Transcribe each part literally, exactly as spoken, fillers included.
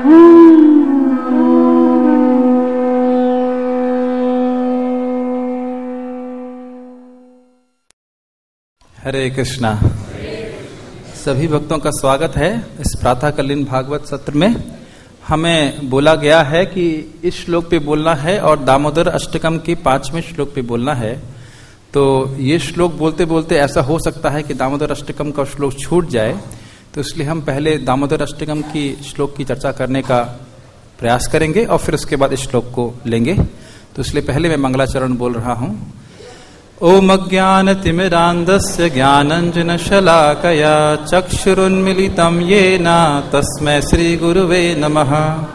हरे कृष्णा। सभी भक्तों का स्वागत है इस प्रातःकालीन भागवत सत्र में। हमें बोला गया है कि इस श्लोक पे बोलना है और दामोदर अष्टकम के पांचवें श्लोक पे बोलना है। तो ये श्लोक बोलते बोलते ऐसा हो सकता है कि दामोदर अष्टकम का श्लोक छूट जाए, तो इसलिए हम पहले दामोदर अष्टकम की श्लोक की चर्चा करने का प्रयास करेंगे और फिर उसके बाद इस श्लोक को लेंगे। तो इसलिए पहले मैं मंगलाचरण बोल रहा हूं। ओम अज्ञानतिमिरान्धस्य ज्ञानाञ्जनशलाकया चक्षुरुन्मीलितं येन तस्मै श्रीगुरुवे नमः।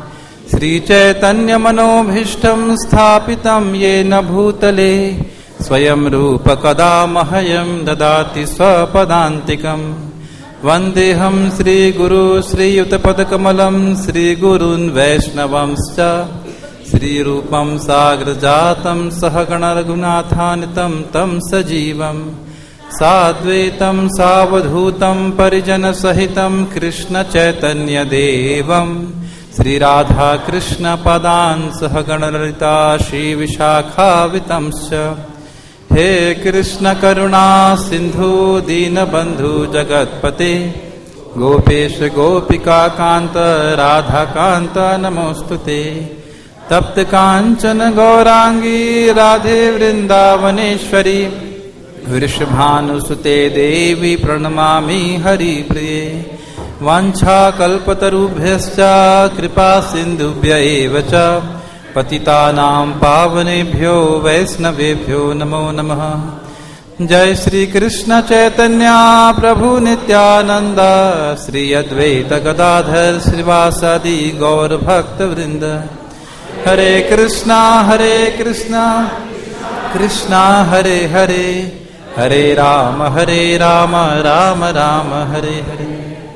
श्रीचैतन्यमनोभीष्टं स्थापितं येन भूतले स्वयं रूप कदा मह्यं ददाति स्वपदान्तिकम्। वन्देऽहं श्रीगुरु श्रीयुतपदकमलं श्रीगुरून् वैष्णवंश्च श्रीरूपं साग्रजातं सहगण रघुनाथान्वितं तं सजीवं साद्वैतं सावधूतं परिजनसहितं कृष्णचैतन्यदेवं श्रीराधाकृष्णपदान् सहगणललिता श्रीविशाखान्वितंश्च। हे कृष्ण करुणा सिन्धु दीनबन्धु जगत्पते गोपेश गोपिकाकान्त राधाकान्त नमोऽस्तुते। तप्त कांचन गौरांगी राधे वृंदावनेश्वरी वृषभानुसुते देवी प्रणमामि हरिप्रिये। वाञ्छाकल्पतरुभ्यश्च कृपा सिन्धुभ्य एव च पतितानां पावनेभ्यो वैष्णवेभ्यो नमो नमः। जय श्री कृष्ण चैतन्य प्रभु नित्यानंद श्री अद्वैत गदाधर श्रीवासादि गौर भक्त वृंद। हरे कृष्णा हरे कृष्णा कृष्णा हरे हरे हरे राम हरे राम राम राम हरे हरे।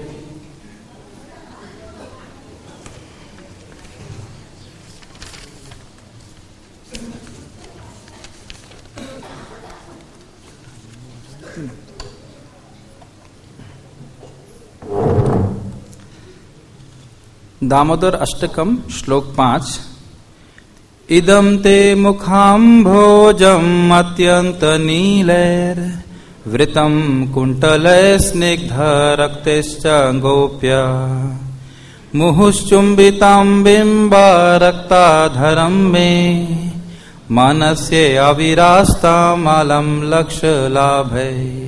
दामोदर अष्टकम श्लोक पांच। इदं ते मुखाम्भोजम् अत्यंत नीलैर वृतं कुंटलै स्निग्ध रक्तैश्च गोप्य मुहुश्चुम्बितां बिम्ब रक्ताधरं मे मनस्य अविरास्तामलं लक्ष्य लाभै।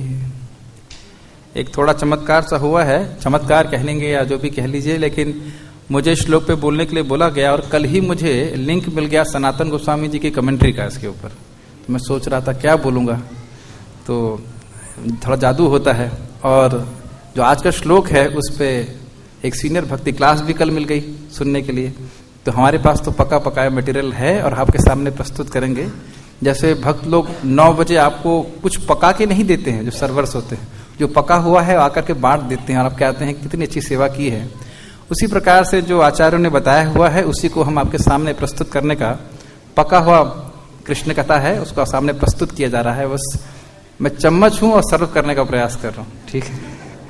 एक थोड़ा चमत्कार सा हुआ है, चमत्कार कह लेंगे या जो भी कह लीजिए, लेकिन मुझे श्लोक पे बोलने के लिए बोला गया और कल ही मुझे लिंक मिल गया सनातन गोस्वामी जी की कमेंट्री का इसके ऊपर। तो मैं सोच रहा था क्या बोलूंगा, तो थोड़ा जादू होता है। और जो आज का श्लोक है उस पे एक सीनियर भक्ति क्लास भी कल मिल गई सुनने के लिए। तो हमारे पास तो पका पकाया मटेरियल है और आपके सामने प्रस्तुत करेंगे। जैसे भक्त लोग नौ बजे आपको कुछ पका के नहीं देते हैं, जो सर्वर्स होते हैं, जो पका हुआ है आकर के बांट देते हैं और आप कहते हैं कितनी अच्छी सेवा की है। उसी प्रकार से जो आचार्यों ने बताया हुआ है उसी को हम आपके सामने प्रस्तुत करने का, पका हुआ कृष्ण कथा है उसको सामने प्रस्तुत किया जा रहा है। बस मैं चम्मच हूं और सर्व करने का प्रयास कर रहा हूं, ठीक है।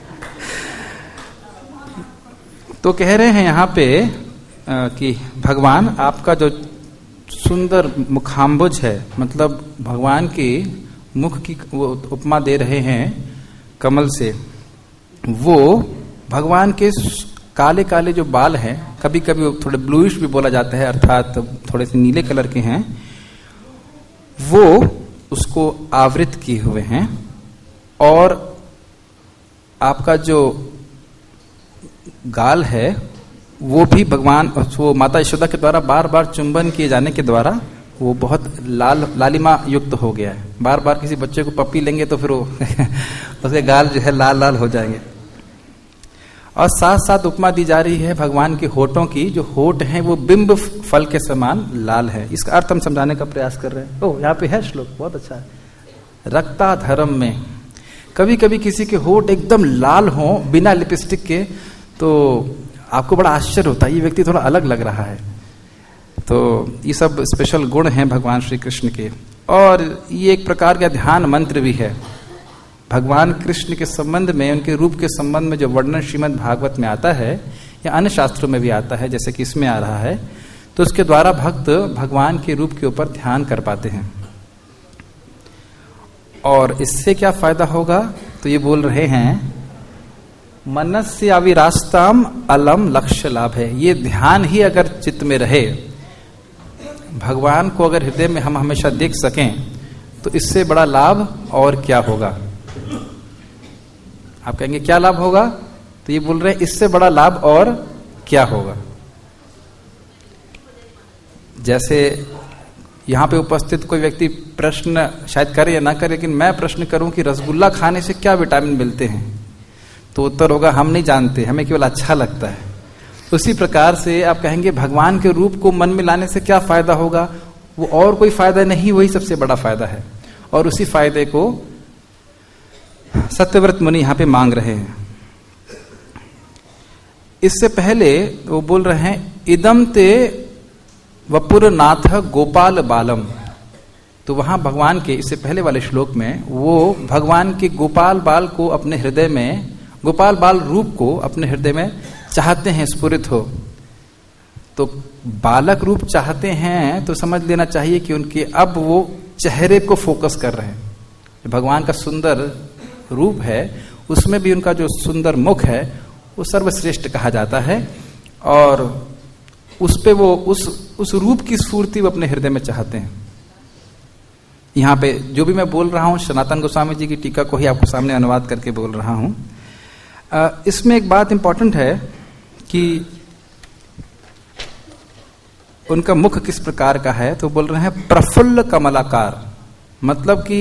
तो कह रहे हैं यहाँ पे कि भगवान आपका जो सुंदर मुखाम्बुज है, मतलब भगवान की मुख की वो उपमा दे रहे हैं कमल से। वो भगवान के काले काले जो बाल हैं, कभी कभी थोड़े ब्लूइश भी बोला जाता है, अर्थात थोड़े से नीले कलर के हैं, वो उसको आवृत किए हुए हैं। और आपका जो गाल है वो भी भगवान, वो माता यशोदा के द्वारा बार बार चुंबन किए जाने के द्वारा वो बहुत लाल लालिमा युक्त हो गया है। बार बार किसी बच्चे को पप्पी लेंगे तो फिर वो उसके गाल जो है लाल लाल हो जाएंगे। और साथ साथ उपमा दी जा रही है भगवान के होठों की, जो होठ हैं वो बिंब फल के समान लाल है। इसका अर्थ हम समझाने का प्रयास कर रहे हैं। ओह, यहाँ पे है श्लोक, बहुत अच्छा है। रक्ताधरम में, कभी कभी किसी के होठ एकदम लाल हो बिना लिपस्टिक के, तो आपको बड़ा आश्चर्य होता है, ये व्यक्ति थोड़ा अलग लग रहा है। तो ये सब स्पेशल गुण हैं भगवान श्री कृष्ण के। और ये एक प्रकार का ध्यान मंत्र भी है। भगवान कृष्ण के संबंध में, उनके रूप के संबंध में जो वर्णन श्रीमद् भागवत में आता है, या अन्य शास्त्रों में भी आता है, जैसे कि इसमें आ रहा है, तो उसके द्वारा भक्त भगवान के रूप के ऊपर ध्यान कर पाते हैं। और इससे क्या फायदा होगा, तो ये बोल रहे हैं मनस्य अविरास्ताम अलम लक्ष्य लाभ है। ये ध्यान ही अगर चित्त में रहे, भगवान को अगर हृदय में हम हमेशा देख सकें, तो इससे बड़ा लाभ और क्या होगा। आप कहेंगे क्या लाभ होगा, तो ये बोल रहे हैं इससे बड़ा लाभ और क्या होगा। जैसे यहां पे उपस्थित कोई व्यक्ति प्रश्न शायद करे या ना करे, लेकिन मैं प्रश्न करूं कि रसगुल्ला खाने से क्या विटामिन मिलते हैं, तो उत्तर होगा हम नहीं जानते, हमें केवल अच्छा लगता है। उसी प्रकार से आप कहेंगे भगवान के रूप को मन में लाने से क्या फायदा होगा, वो और कोई फायदा नहीं, वही सबसे बड़ा फायदा है। और उसी फायदे को सत्यव्रत मुनि यहां पे मांग रहे हैं। इससे पहले वो बोल रहे हैं इदम ते वपुरनाथ गोपाल बालम। तो वहां भगवान के इससे पहले वाले श्लोक में वो भगवान के गोपाल बाल को अपने हृदय में, गोपाल बाल रूप को अपने हृदय में चाहते हैं स्फुरित हो। तो बालक रूप चाहते हैं तो समझ लेना चाहिए कि उनके अब वो चेहरे को फोकस कर रहे हैं। भगवान का सुंदर रूप है, उसमें भी उनका जो सुंदर मुख है वो सर्वश्रेष्ठ कहा जाता है, और उस पे वो उस उस रूप की स्फूर्ति वो अपने हृदय में चाहते हैं। यहां पे जो भी मैं बोल रहा हूं सनातन गोस्वामी जी की टीका को ही आपको सामने अनुवाद करके बोल रहा हूं। इसमें एक बात इंपॉर्टेंट है कि उनका मुख किस प्रकार का है, तो बोल रहे हैं प्रफुल्ल कमलाकार, मतलब कि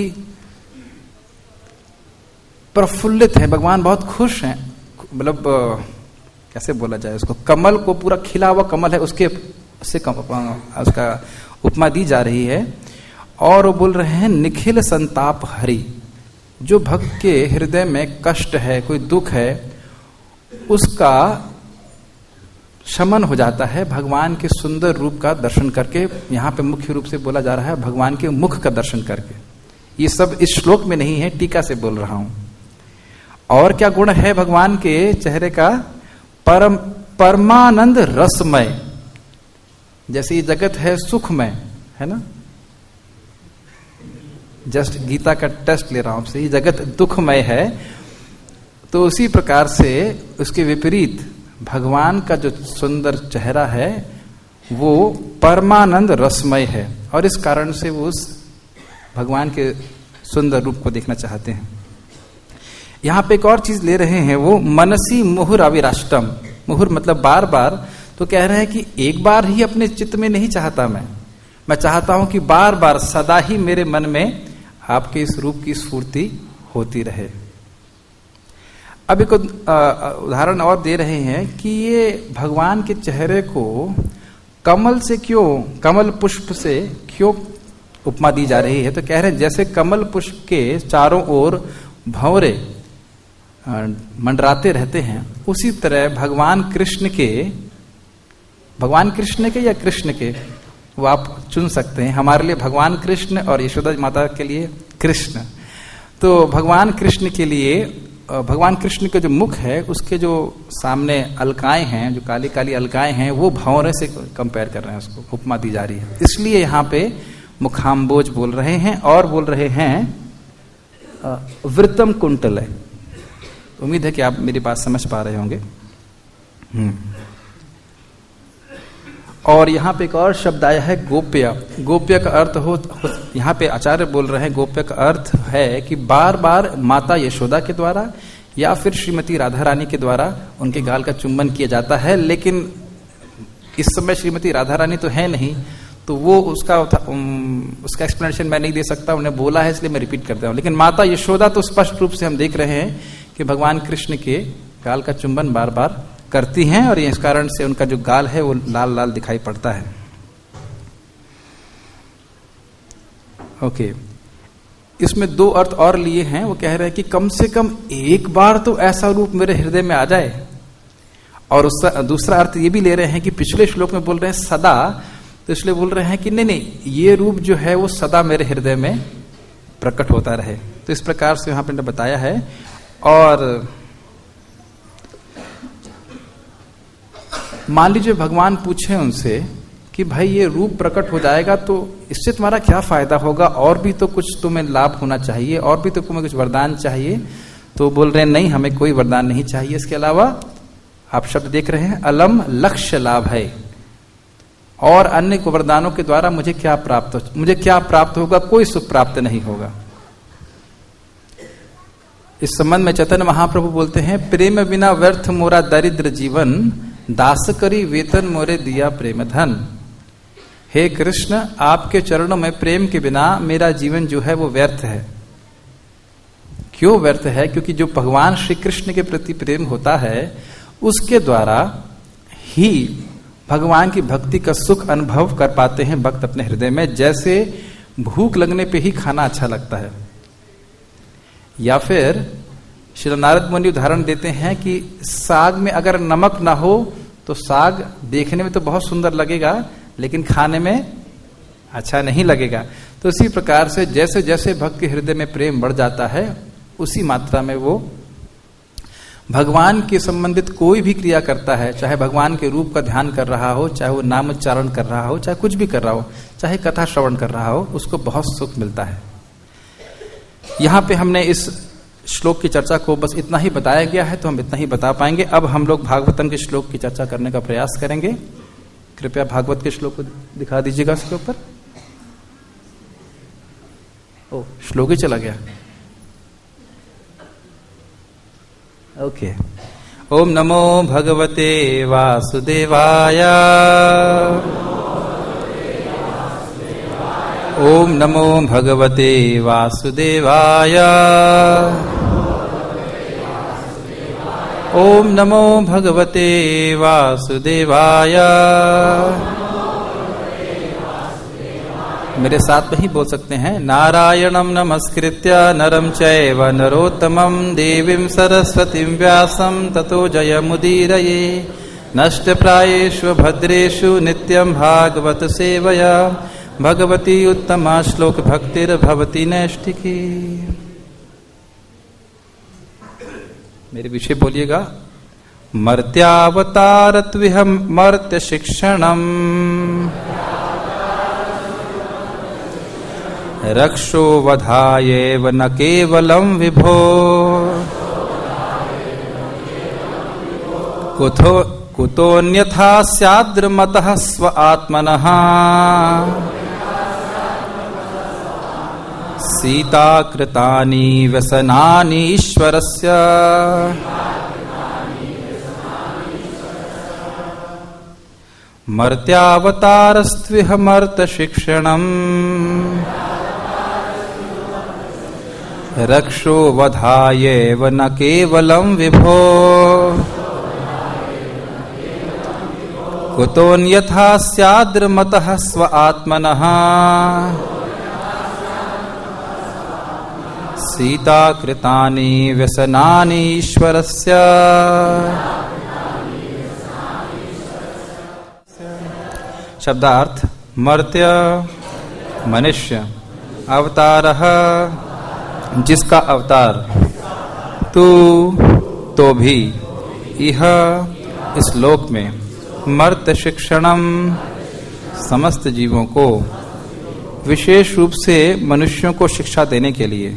प्रफुल्लित है, भगवान बहुत खुश हैं। मतलब कैसे बोला जाए उसको, कमल को पूरा खिला हुआ कमल है, उसके उससे उसका उपमा दी जा रही है। और वो बोल रहे हैं निखिल संताप हरि, जो भक्त के हृदय में कष्ट है, कोई दुख है, उसका शमन हो जाता है भगवान के सुंदर रूप का दर्शन करके। यहां पे मुख्य रूप से बोला जा रहा है भगवान के मुख का दर्शन करके। ये सब इस श्लोक में नहीं है, टीका से बोल रहा हूं। और क्या गुण है भगवान के चेहरे का, परम परमानंद रसमय। जैसे ये जगत है सुखमय, है ना, जस्ट गीता का टेस्ट ले रहा हूं आपसे, ये जगत दुखमय है, तो उसी प्रकार से उसके विपरीत भगवान का जो सुंदर चेहरा है वो परमानंद रसमय है, और इस कारण से वो उस भगवान के सुंदर रूप को देखना चाहते हैं। यहां पे एक और चीज ले रहे हैं, वो मनसी मुहुर अविराष्टम। मुहुर मतलब बार बार, तो कह रहे हैं कि एक बार ही अपने चित्त में नहीं चाहता मैं मैं चाहता हूं कि बार बार सदा ही मेरे मन में आपके इस रूप की स्फूर्ति होती रहे। अब एक उदाहरण और दे रहे हैं कि ये भगवान के चेहरे को कमल से क्यों, कमल पुष्प से क्यों उपमा दी जा रही है, तो कह रहे हैं जैसे कमल पुष्प के चारों ओर भंवरे मंडराते रहते हैं, उसी तरह भगवान कृष्ण के, भगवान कृष्ण के या कृष्ण के, वो आप चुन सकते हैं। हमारे लिए भगवान कृष्ण और यशोदा माता के लिए कृष्ण। तो भगवान कृष्ण के लिए, भगवान कृष्ण के जो मुख है उसके जो सामने अलकाएं हैं, जो काली काली अलकाएं हैं, वो भंवरे से कंपेयर कर रहे हैं, उसको उपमा दी जा रही है। इसलिए यहाँ पे मुखाम्बोज बोल रहे हैं और बोल रहे हैं वृतम कुंटल है। उम्मीद है कि आप मेरी बात समझ पा रहे होंगे। हम्म और यहाँ पे एक और शब्द आया है गोप्य। गोप्य का अर्थ हो, हो यहाँ पे आचार्य बोल रहे हैं गोप्य का अर्थ है कि बार बार माता यशोदा के द्वारा या फिर श्रीमती राधा रानी के द्वारा उनके गाल का चुंबन किया जाता है। लेकिन इस समय श्रीमती राधा रानी तो है नहीं, तो वो उसका उसका एक्सप्लेनेशन मैं नहीं दे सकता, उन्हें बोला है इसलिए मैं रिपीट करता हूँ। लेकिन माता यशोदा तो स्पष्ट रूप से हम देख रहे हैं कि भगवान कृष्ण के गाल का चुंबन बार बार करती हैं, और इस कारण से उनका जो गाल है वो लाल लाल दिखाई पड़ता है। ओके, इसमें दो अर्थ और लिए हैं। वो कह रहे हैं कि कम से कम एक बार तो ऐसा रूप मेरे हृदय में आ जाए, और उसका दूसरा अर्थ ये भी ले रहे हैं कि पिछले श्लोक में बोल रहे हैं सदा, तो इसलिए बोल रहे हैं कि नहीं नहीं, ये रूप जो है वो सदा मेरे हृदय में प्रकट होता रहे। तो इस प्रकार से यहां पर बताया है। और मान लीजिए भगवान पूछे उनसे कि भाई ये रूप प्रकट हो जाएगा तो इससे तुम्हारा क्या फायदा होगा, और भी तो कुछ तुम्हें लाभ होना चाहिए, और भी तो तुम्हें कुछ वरदान चाहिए। तो बोल रहे हैं नहीं, हमें कोई वरदान नहीं चाहिए। इसके अलावा आप शब्द देख रहे हैं, अलम लक्ष्य लाभ है, और अन्य वरदानों के द्वारा मुझे क्या प्राप्त हो, मुझे क्या प्राप्त होगा, कोई सुख प्राप्त नहीं होगा। इस संबंध में चैतन्य महाप्रभु बोलते हैं, प्रेम बिना व्यर्थ मोरा दरिद्र जीवन, दास करी वेतन मोरे दिया प्रेम धन। हे कृष्ण, आपके चरणों में प्रेम के बिना मेरा जीवन जो है वो व्यर्थ है। क्यों व्यर्थ है? क्योंकि जो भगवान श्री कृष्ण के प्रति प्रेम होता है उसके द्वारा ही भगवान की भक्ति का सुख अनुभव कर पाते हैं भक्त अपने हृदय में। जैसे भूख लगने पे ही खाना अच्छा लगता है, या फिर श्री नारद मुनि उदाहरण देते हैं कि साग में अगर नमक ना हो तो साग देखने में तो बहुत सुंदर लगेगा लेकिन खाने में अच्छा नहीं लगेगा। तो इसी प्रकार से जैसे जैसे भक्त के हृदय में प्रेम बढ़ जाता है उसी मात्रा में वो भगवान के संबंधित कोई भी क्रिया करता है, चाहे भगवान के रूप का ध्यान कर रहा हो, चाहे वो नाम उच्चारण कर रहा हो, चाहे कुछ भी कर रहा हो, चाहे कथा श्रवण कर रहा हो, उसको बहुत सुख मिलता है। यहां पे हमने इस श्लोक की चर्चा को बस इतना ही बताया गया है तो हम इतना ही बता पाएंगे। अब हम लोग भागवतम के श्लोक की चर्चा करने का प्रयास करेंगे। कृपया भागवत के श्लोक को दिखा दीजिएगा उसके ऊपर। ओ, श्लोक ही चला गया। ओके। ओम नमो भगवते वासुदेवाय। ओम नमो भगवते वासुदेवाय। ओम नमो भगवते वासुदेवाय। मेरे साथ में ही बोल सकते हैं। नारायणं नमस्कृत्य नरं चैव नरोत्तमं देवीं सरस्वतीं व्यासं ततो जयमुदीरये। नष्टप्रायेषु भद्रेषु नित्यं भागवत सेवया भगवती उत्तमा श्लोक भक्तिर्भवती नैष्ठिकी। मेरे विषय बोलिएगा। मर्त्यावतारत्विह मर्त्य शिक्षणम् रक्षो वधायेव न केवलं विभो कुतो कुतोऽन्यथा स्याद्रमतः स्व आत्मनः सीता कृतानि व्यसनानि ईश्वरस्य मर्त्यावतारस्त्विह मर्त्य शिक्षणम् रक्षो वधायेव न केवलं विभो कुतोऽन्यथा स्याद्रमतः स्व आत्मनः सीता कृतानि व्यसनानि ईश्वरस्य। शब्दार्थ। मर्त्य मनुष्य, अवतारः जिसका अवतार, तू तो भी, यह इस लोक में, मर्त्य शिक्षणम समस्त जीवों को, विशेष रूप से मनुष्यों को शिक्षा देने के लिए,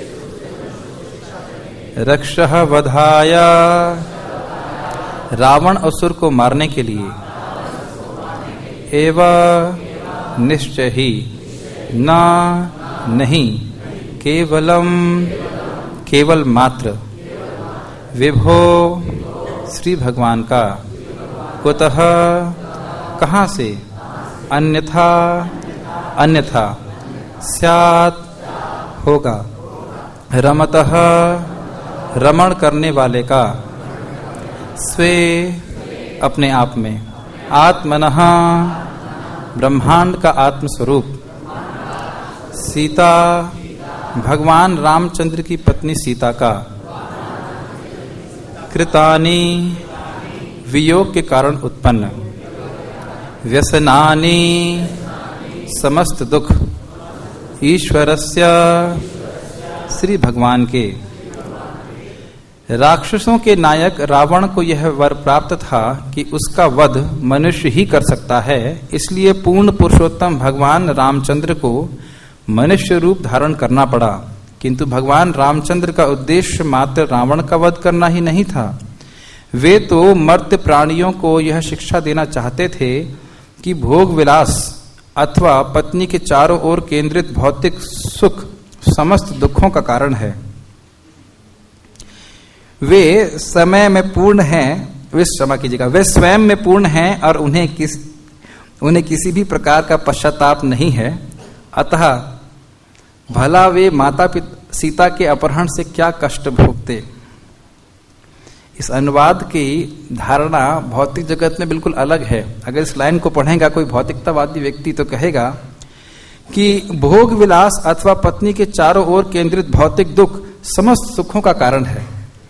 रक्षः वधाय रावण असुर को मारने के लिए, एवं निश्चय ही, न नहीं, केवलम केवल मात्र, विभो श्री भगवान का, कुतः कहाँ से, अन्यथा अन्यथा, स्यात् होगा, रमतः रमण करने वाले का, स्वे अपने आप में, आत्मनः ब्रह्मांड का आत्मस्वरूप, सीता भगवान रामचंद्र की पत्नी सीता का, कृतानि वियोग के कारण उत्पन्न, व्यसनानि समस्त दुख, ईश्वरस्य श्री भगवान के, राक्षसों के नायक रावण को यह वर प्राप्त था कि उसका वध मनुष्य ही कर सकता है, इसलिए पूर्ण पुरुषोत्तम भगवान रामचंद्र को मनुष्य रूप धारण करना पड़ा। किंतु भगवान रामचंद्र का उद्देश्य मात्र रावण का वध करना ही नहीं था। वे तो मर्त्य प्राणियों को यह शिक्षा देना चाहते थे कि भोग विलास अथवा पत्नी के चारों ओर केंद्रित भौतिक सुख समस्त दुखों का कारण है। वे समय में पूर्ण हैं, वे क्षमा कीजिएगा, वे स्वयं में पूर्ण हैं और उन्हें किस उन्हें किसी भी प्रकार का पश्चाताप नहीं है। अतः भला वे माता पिता सीता के अपहरण से क्या कष्ट भोगते। इस अनुवाद की धारणा भौतिक जगत में बिल्कुल अलग है। अगर इस लाइन को पढ़ेगा कोई भौतिकतावादी व्यक्ति तो कहेगा कि भोग विलास अथवा पत्नी के चारों ओर केंद्रित भौतिक दुख समस्त सुखों का कारण है।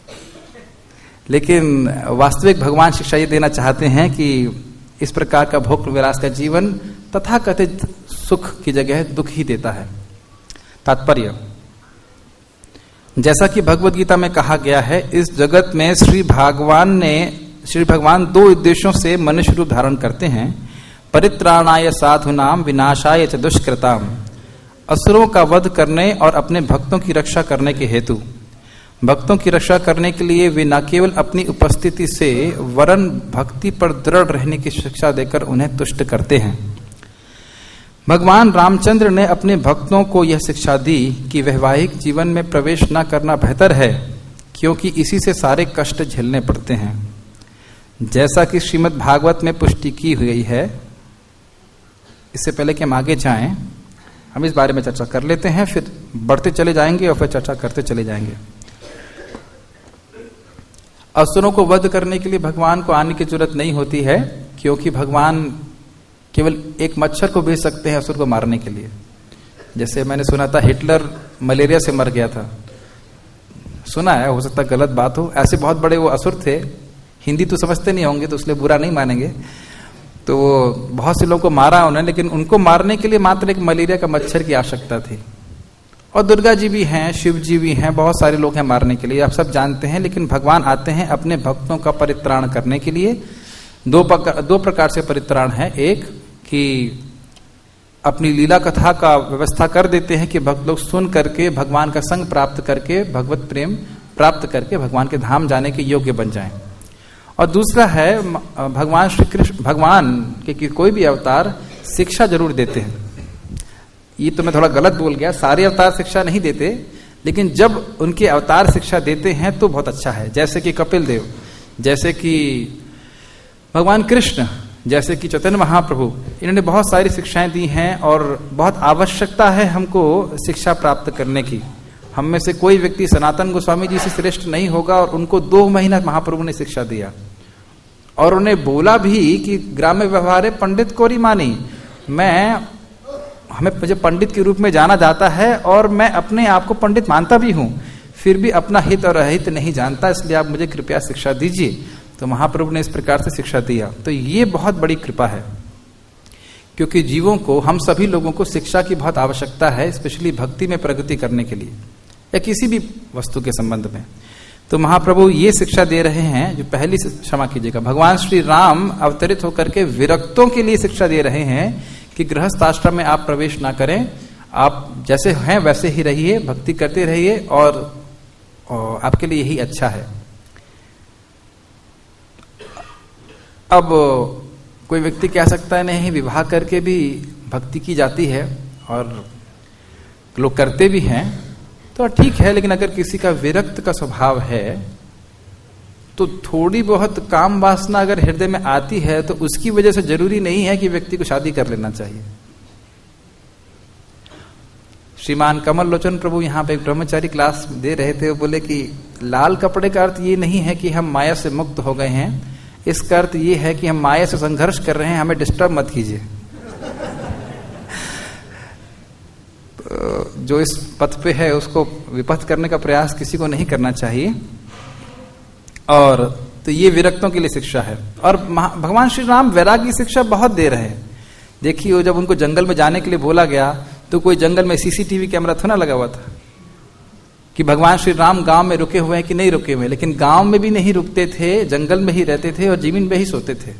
लेकिन वास्तविक भगवान शिक्षा ये देना चाहते हैं कि इस प्रकार का भोग विलास का जीवन तथाकथित सुख की जगह दुख ही देता है। तात्पर्य, जैसा कि भगवद गीता में कहा गया है, इस जगत में श्री भगवान ने श्री भगवान दो उद्देश्यों से मनुष्य रूप धारण करते हैं। परित्राणाय साधुनाम विनाशाय च दुष्कृताम, असुरों का वध करने और अपने भक्तों की रक्षा करने के हेतु। भक्तों की रक्षा करने के लिए वे न केवल अपनी उपस्थिति से वरन भक्ति पर दृढ़ रहने की शिक्षा देकर उन्हें तुष्ट करते हैं। भगवान रामचंद्र ने अपने भक्तों को यह शिक्षा दी कि वैवाहिक जीवन में प्रवेश न करना बेहतर है, क्योंकि इसी से सारे कष्ट झेलने पड़ते हैं। जैसा कि श्रीमद् भागवत में पुष्टि की हुई है। इससे पहले कि हम आगे जाएं, हम इस बारे में चर्चा कर लेते हैं, फिर बढ़ते चले जाएंगे और फिर चर्चा करते चले जाएंगे। असुरों को वध करने के लिए भगवान को आने की जरूरत नहीं होती है, क्योंकि भगवान केवल एक मच्छर को भेज सकते हैं असुर को मारने के लिए। जैसे मैंने सुना था हिटलर मलेरिया से मर गया था, सुना है, हो सकता गलत बात हो। ऐसे बहुत बड़े वो असुर थे, हिंदी तो समझते नहीं होंगे तो इसलिए बुरा नहीं मानेंगे। तो वो बहुत से लोगों को मारा उन्होंने, लेकिन उनको मारने के लिए मात्र एक मलेरिया का मच्छर की आवश्यकता थी। और दुर्गा जी भी हैं, शिव जी भी हैं, बहुत सारे लोग हैं मारने के लिए, आप सब जानते हैं। लेकिन भगवान आते हैं अपने भक्तों का परित्राण करने के लिए। दो प्रकार दो प्रकार से परित्राण है। एक कि अपनी लीला कथा का व्यवस्था कर देते हैं कि भक्त लोग सुन करके भगवान का संग प्राप्त करके भगवत प्रेम प्राप्त करके भगवान के धाम जाने के योग्य बन जाएं। और दूसरा है भगवान श्री कृष्ण भगवान के कि कोई भी अवतार शिक्षा जरूर देते हैं। ये तो मैं थोड़ा गलत बोल गया, सारे अवतार शिक्षा नहीं देते, लेकिन जब उनके अवतार शिक्षा देते हैं तो बहुत अच्छा है। जैसे कि कपिल देव, जैसे कि भगवान कृष्ण, जैसे कि चैतन्य महाप्रभु, इन्होंने बहुत सारी शिक्षाएं दी हैं और बहुत आवश्यकता है हमको शिक्षा प्राप्त करने की। हम में से कोई व्यक्ति सनातन गोस्वामी जी से श्रेष्ठ नहीं होगा, और उनको दो महीना महाप्रभु ने शिक्षा दिया और उन्हें बोला भी कि ग्राम्य व्यवहार पंडित कोरी मानी। मैं हमें मुझे पंडित के रूप में जाना जाता है और मैं अपने आप को पंडित मानता भी हूं, फिर भी अपना हित और अहित नहीं जानता, इसलिए आप मुझे कृपया शिक्षा दीजिए। तो महाप्रभु ने इस प्रकार से शिक्षा दिया। तो ये बहुत बड़ी कृपा है, क्योंकि जीवों को, हम सभी लोगों को शिक्षा की बहुत आवश्यकता है, स्पेशली भक्ति में प्रगति करने के लिए या किसी भी वस्तु के संबंध में। तो महाप्रभु ये शिक्षा दे रहे हैं, जो पहली, क्षमा कीजिएगा, भगवान श्री राम अवतरित होकर के विरक्तों के लिए शिक्षा दे रहे हैं कि गृहस्थ आश्रम में आप प्रवेश ना करें, आप जैसे हैं वैसे ही रहिए, भक्ति करते रहिए और, और आपके लिए यही अच्छा है। अब कोई व्यक्ति कह सकता है नहीं, विवाह करके भी भक्ति की जाती है और लोग करते भी हैं, तो ठीक है, लेकिन अगर किसी का विरक्त का स्वभाव है तो थोड़ी बहुत काम वासना अगर हृदय में आती है तो उसकी वजह से जरूरी नहीं है कि व्यक्ति को शादी कर लेना चाहिए। श्रीमान कमल लोचन प्रभु यहाँ पे एक ब्रह्मचारी क्लास दे रहे थे, वो बोले कि लाल कपड़े का अर्थ ये नहीं है कि हम माया से मुक्त हो गए हैं, इसका अर्थ ये है कि हम माया से संघर्ष कर रहे हैं, हमें डिस्टर्ब मत कीजिए। तो जो इस पथ पे है उसको विपथ करने का प्रयास किसी को नहीं करना चाहिए। और तो ये विरक्तों के लिए शिक्षा है। और भगवान श्री राम वैराग्य शिक्षा बहुत दे रहे हैं। देखिए, वो जब उनको जंगल में जाने के लिए बोला गया तो कोई जंगल में सीसीटीवी कैमरा थोड़ा लगा हुआ था, कि भगवान श्री राम गांव में रुके हुए हैं कि नहीं रुके हुए, लेकिन गांव में भी नहीं रुकते थे, जंगल में ही रहते थे और जमीन में ही सोते थे।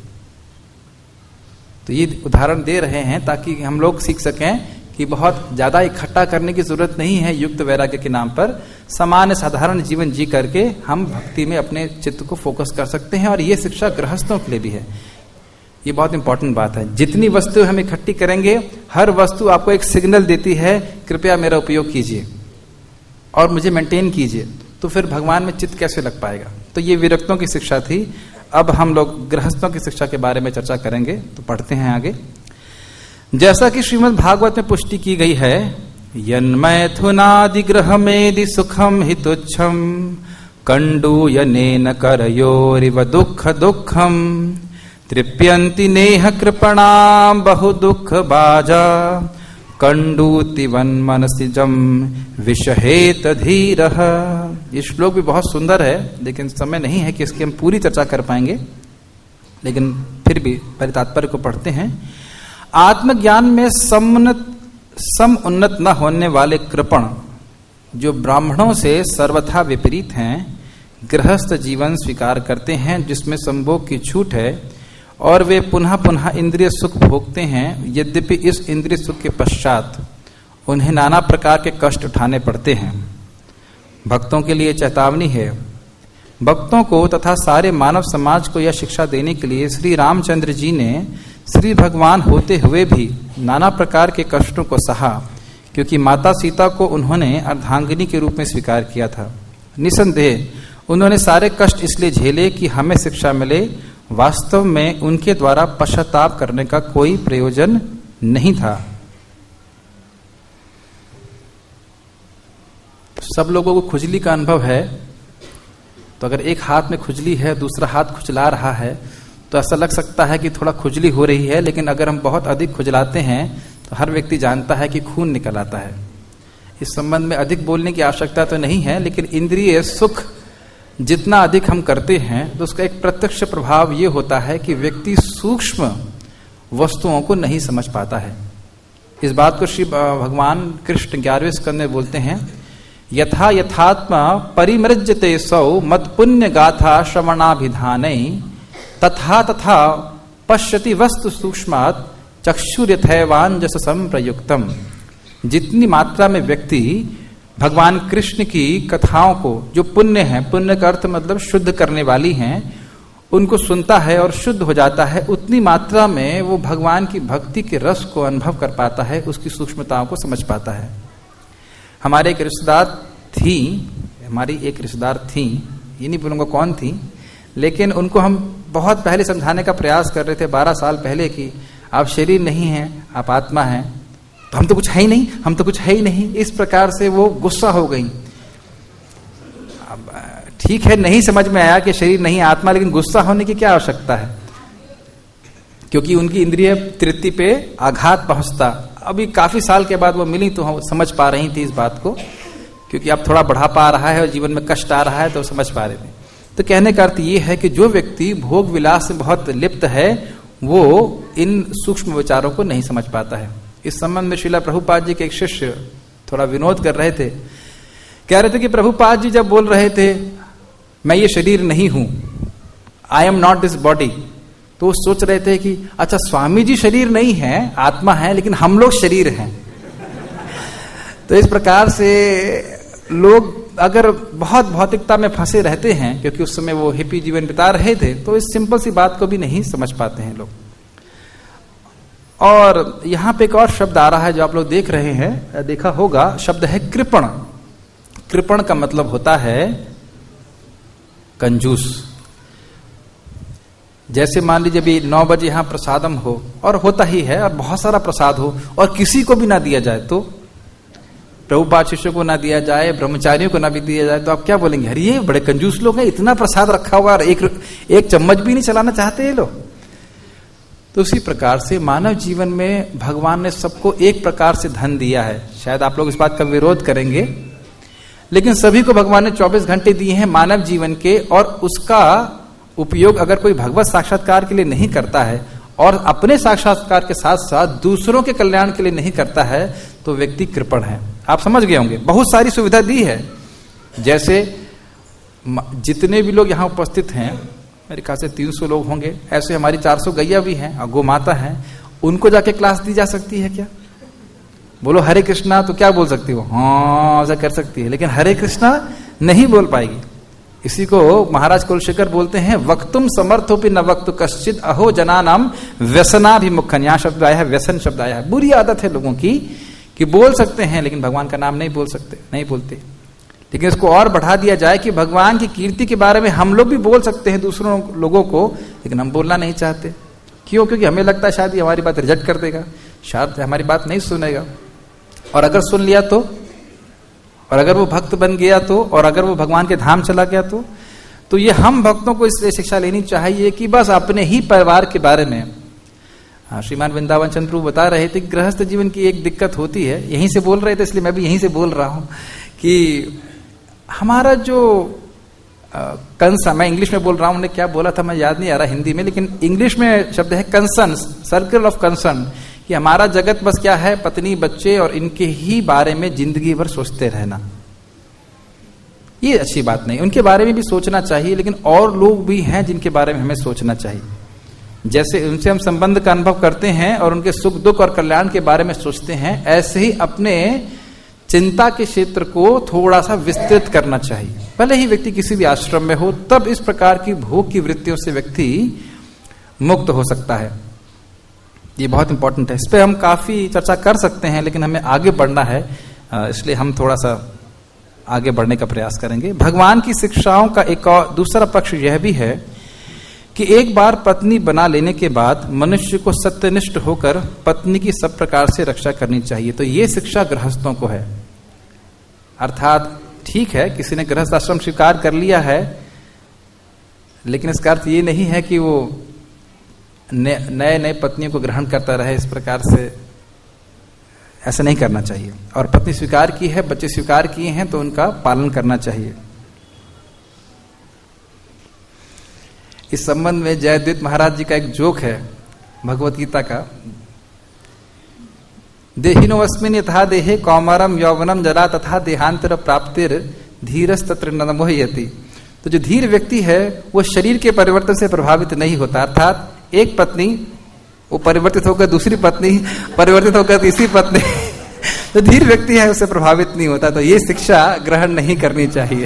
तो ये उदाहरण दे रहे हैं ताकि हम लोग सीख सकें कि बहुत ज्यादा इकट्ठा करने की जरूरत नहीं है युक्त वैराग्य के नाम पर। सामान्य साधारण जीवन जी करके हम भक्ति में अपने चित्त को फोकस कर सकते हैं, और ये शिक्षा गृहस्थों के लिए भी है। ये बहुत इंपॉर्टेंट बात है। जितनी वस्तु हम इकट्ठी करेंगे, हर वस्तु आपको एक सिग्नल देती है, कृपया मेरा उपयोग कीजिए और मुझे मेंटेन कीजिए। तो फिर भगवान में चित्त कैसे लग पाएगा? तो ये विरक्तों की शिक्षा थी। अब हम लोग गृहस्थों की शिक्षा के बारे में चर्चा करेंगे। तो पढ़ते हैं आगे। जैसा कि श्रीमद् भागवत में पुष्टि की गई है, यन्मैथुनादि ग्रह मेदि सुखम हितुच्छम कंडूयनेन करयोरिव दुःख दुःखम तृप्यन्ति नेह कृपणाम बहु दुःख बाजा कंडूतिवन मनसिजम विषहेत धीरः। ये श्लोक भी बहुत सुंदर है, लेकिन समय नहीं है कि इसकी हम पूरी चर्चा कर पाएंगे, लेकिन फिर भी पहले तात्पर्य को पढ़ते हैं। आत्मज्ञान में समुन्नत सम उन्नत न होने वाले कृपण, जो ब्राह्मणों से सर्वथा विपरीत हैं, गृहस्थ जीवन स्वीकार करते हैं जिसमें संभोग की छूट है, और वे पुनः पुनः इंद्रिय सुख भोगते हैं। यद्यपि इस इंद्रिय सुख के पश्चात उन्हें नाना प्रकार के कष्ट उठाने पड़ते हैं। भक्तों के लिए चेतावनी है। भक्तों को तथा सारे मानव समाज को यह शिक्षा देने के लिए श्री रामचंद्र जी ने श्री भगवान होते हुए भी नाना प्रकार के कष्टों को सहा, क्योंकि माता सीता को उन्होंने अर्धांगिनी के रूप में स्वीकार किया था। निसंदेह उन्होंने सारे कष्ट इसलिए झेले कि हमें शिक्षा मिले। वास्तव में उनके द्वारा पश्चाताप करने का कोई प्रयोजन नहीं था। सब लोगों को खुजली का अनुभव है, तो अगर एक हाथ में खुजली है, दूसरा हाथ खुजला रहा है, तो ऐसा लग सकता है कि थोड़ा खुजली हो रही है, लेकिन अगर हम बहुत अधिक खुजलाते हैं तो हर व्यक्ति जानता है कि खून निकल आता है। इस संबंध में अधिक बोलने की आवश्यकता तो नहीं है, लेकिन इंद्रिय सुख जितना अधिक हम करते हैं तो उसका एक प्रत्यक्ष प्रभाव ये होता है कि व्यक्ति सूक्ष्म वस्तुओं को नहीं समझ पाता है। इस बात को श्री भगवान कृष्ण ग्यारहवें स्कंद में बोलते हैं, यथा यथात्मा परिमृज्यते सौ मत पुण्य गाथा श्रवणाभिधानै तथा तथा पश्यति वस्तु सूक्ष्मात् चक्षुर्यथैवांजस संप्रयुक्तम। जितनी मात्रा में व्यक्ति भगवान कृष्ण की कथाओं को, जो पुण्य है, पुण्य का अर्थ मतलब शुद्ध करने वाली हैं, उनको सुनता है और शुद्ध हो जाता है, उतनी मात्रा में वो भगवान की भक्ति के रस को अनुभव कर पाता है, उसकी सूक्ष्मताओं को समझ पाता है। हमारे एक रिश्तेदार थी, हमारी एक रिश्तेदार थी, ये नहीं बोलूंगा कौन थी, लेकिन उनको हम बहुत पहले समझाने का प्रयास कर रहे थे, बारह साल पहले, कि आप शरीर नहीं हैं, आप आत्मा हैं। तो हम तो कुछ है ही नहीं, हम तो कुछ है ही नहीं, इस प्रकार से वो गुस्सा हो गई। अब ठीक है, नहीं समझ में आया कि शरीर नहीं आत्मा, लेकिन गुस्सा होने की क्या आवश्यकता है, क्योंकि उनकी इंद्रिय तृप्ति पे आघात पहुंचता। अभी काफी साल के बाद वो मिली तो हम समझ पा रही थी इस बात को, क्योंकि अब थोड़ा बढ़ापा आ रहा है और जीवन में कष्ट आ रहा है, तो समझ पा रहे थे। तो कहने का अर्थ ये है कि जो व्यक्ति भोग विलास से बहुत लिप्त है, वो इन सूक्ष्म विचारों को नहीं समझ पाता है। इस संबंध में श्रीला प्रभुपाद जी के एक शिष्य थोड़ा विनोद कर रहे थे, कह रहे थे कि प्रभुपाद जी जब बोल रहे थे मैं ये शरीर नहीं हूं, I am not this body, तो वो सोच रहे थे कि अच्छा स्वामी जी शरीर नहीं है, आत्मा है, लेकिन हम लोग शरीर हैं। तो इस प्रकार से लोग अगर बहुत भौतिकता में फंसे रहते हैं, क्योंकि उस समय वो हिप्पी जीवन बिता रहे थे, तो इस सिंपल सी बात को भी नहीं समझ पाते हैं लोग। और यहां पे एक और शब्द आ रहा है जो आप लोग देख रहे हैं, देखा होगा, शब्द है कृपण। कृपण का मतलब होता है कंजूस। जैसे मान लीजिए अभी नौ बजे यहां प्रसादम हो, और होता ही है, और बहुत सारा प्रसाद हो और किसी को भी ना दिया जाए, तो प्रभुपाद शिष्यों को ना दिया जाए, ब्रह्मचारियों को ना भी दिया जाए, तो आप क्या बोलेंगे, अरे ये बड़े कंजूस लोग हैं, इतना प्रसाद रखा हुआ और एक एक चम्मच भी नहीं चलाना चाहते ये लोग। तो उसी प्रकार से मानव जीवन में भगवान ने सबको एक प्रकार से धन दिया है। शायद आप लोग इस बात का विरोध करेंगे, लेकिन सभी को भगवान ने चौबीस घंटे दिए हैं मानव जीवन के, और उसका उपयोग अगर कोई भगवत साक्षात्कार के लिए नहीं करता है और अपने साक्षात्कार के साथ साथ दूसरों के कल्याण के लिए नहीं करता है, तो व्यक्ति कृपण है। आप समझ गए होंगे, बहुत सारी सुविधा दी है, जैसे जितने भी लोग यहाँ उपस्थित हैं, मेरे ख्याल से तीन सौ लोग होंगे, ऐसे हमारी चार सौ गैया भी हैं और गौ माता हैं, उनको जाके क्लास दी जा सकती है क्या? बोलो हरे कृष्णा तो क्या बोल सकती हो? हाँ ऐसा कर सकती है, लेकिन हरे कृष्णा नहीं बोल पाएगी। इसी को महाराज कुलशेखर बोलते हैं, वक्तुम समर्थोपि न वक्तु कश्चित अहो जनानाम व्यसनाभिमुखन। यहाँ शब्द आया है, व्यसन शब्द आया है। बुरी आदत है लोगों की कि बोल सकते हैं लेकिन भगवान का नाम नहीं बोल सकते, नहीं बोलते। लेकिन इसको और बढ़ा दिया जाए कि भगवान की कीर्ति के बारे में हम लोग भी बोल सकते हैं दूसरों लोगों को, लेकिन हम बोलना नहीं चाहते। क्यों? क्योंकि हमें लगता है शायद ये हमारी बात रिजेक्ट कर देगा, शायद हमारी बात नहीं सुनेगा। और अगर सुन लिया तो, और अगर वो भक्त बन गया तो, और अगर वो भगवान के धाम चला गया तो तो ये हम भक्तों को इसलिए शिक्षा लेनी चाहिए कि बस अपने ही परिवार के बारे में। हाँ, श्रीमान वृंदावन चंद्र प्रभु बता रहे थे कि गृहस्थ जीवन की एक दिक्कत होती है, यहीं से बोल रहे थे इसलिए मैं भी यहीं से बोल रहा हूं कि हमारा जो कंसा, मैं इंग्लिश में बोल रहा हूं, उन्हें क्या बोला था मैं याद नहीं आ रहा हिंदी में, लेकिन इंग्लिश में शब्द है कंसर्न, सर्कल ऑफ कंसर्न, कि हमारा जगत बस क्या है, पत्नी बच्चे और इनके ही बारे में जिंदगी भर सोचते रहना। ये अच्छी बात नहीं, उनके बारे में भी सोचना चाहिए, लेकिन और लोग भी हैं जिनके बारे में हमें सोचना चाहिए। जैसे उनसे हम संबंध का अनुभव करते हैं और उनके सुख दुख और कल्याण के बारे में सोचते हैं, ऐसे ही अपने चिंता के क्षेत्र को थोड़ा सा विस्तृत करना चाहिए। भले ही व्यक्ति किसी भी आश्रम में हो, तब इस प्रकार की भोग की वृत्तियों से व्यक्ति मुक्त हो सकता है। ये बहुत इंपॉर्टेंट है, इस पे हम काफी चर्चा कर सकते हैं, लेकिन हमें आगे बढ़ना है, इसलिए हम थोड़ा सा आगे बढ़ने का प्रयास करेंगे। भगवान की शिक्षाओं का एक और दूसरा पक्ष यह भी है कि एक बार पत्नी बना लेने के बाद मनुष्य को सत्यनिष्ठ होकर पत्नी की सब प्रकार से रक्षा करनी चाहिए। तो ये शिक्षा गृहस्थों को है। अर्थात ठीक है, किसी ने गृहस्थ आश्रम स्वीकार कर लिया है, लेकिन इसका अर्थ ये नहीं है कि वो नए नए पत्नियों को ग्रहण करता रहे। इस प्रकार से ऐसा नहीं करना चाहिए। और पत्नी स्वीकार की है, बच्चे स्वीकार किए हैं, तो उनका पालन करना चाहिए। इस संबंध में जयद्वित महाराज जी का एक जोक है भगवत गीता का। देहिनो अस्मिन् यथा देहे कौमारम यौवनम जरा तथा देहांतर प्राप्तिर धीरस तत्र न मोहयति। तो जो धीर व्यक्ति है वो शरीर के परिवर्तन से प्रभावित नहीं होता। अर्थात एक पत्नी वो परिवर्तित होकर दूसरी पत्नी, परिवर्तित होकर तीसरी पत्नी तो धीर व्यक्ति है उससे प्रभावित नहीं होता। तो ये शिक्षा ग्रहण नहीं करनी चाहिए।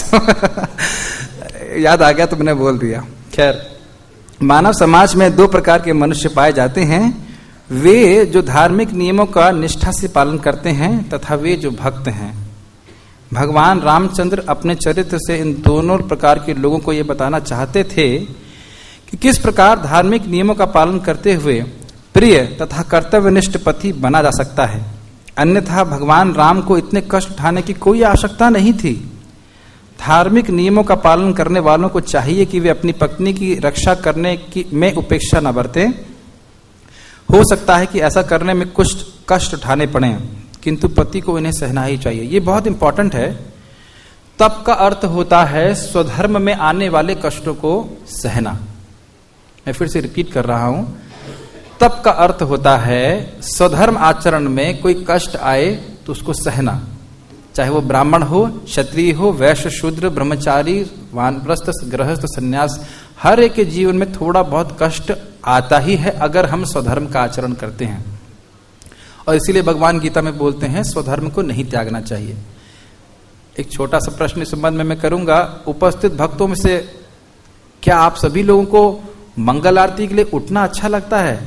याद आ गया तो मैंने बोल दिया। खैर, मानव समाज में दो प्रकार के मनुष्य पाए जाते हैं, वे जो धार्मिक नियमों का निष्ठा से पालन करते हैं तथा वे जो भक्त हैं। भगवान रामचंद्र अपने चरित्र से इन दोनों प्रकार के लोगों को ये बताना चाहते थे कि किस प्रकार धार्मिक नियमों का पालन करते हुए प्रिय तथा कर्तव्यनिष्ठ पति बना जा सकता है। अन्यथा भगवान राम को इतने कष्ट उठाने की कोई आवश्यकता नहीं थी। धार्मिक नियमों का पालन करने वालों को चाहिए कि वे अपनी पत्नी की रक्षा करने की में उपेक्षा न बरतें। हो सकता है कि ऐसा करने में कुछ कष्ट उठाने पड़े, किंतु पति को इन्हें सहना ही चाहिए। ये बहुत इंपॉर्टेंट है। तप का अर्थ होता है स्वधर्म में आने वाले कष्टों को सहना। मैं फिर से रिपीट कर रहा हूं, तप का अर्थ होता है स्वधर्म आचरण में कोई कष्ट आए तो उसको सहना, चाहे वो ब्राह्मण हो, क्षत्रिय हो, वैश्य, शूद्र, ब्रह्मचारी, वानप्रस्थ, गृहस्थ, सन्यास, हर एक के जीवन में थोड़ा बहुत कष्ट आता ही है अगर हम स्वधर्म का आचरण करते हैं। और इसीलिए भगवान गीता में बोलते हैं स्वधर्म को नहीं त्यागना चाहिए। एक छोटा सा प्रश्न इस संबंध में मैं करूंगा। उपस्थित भक्तों में से क्या आप सभी लोगों को मंगल आरती के लिए उठना अच्छा लगता है?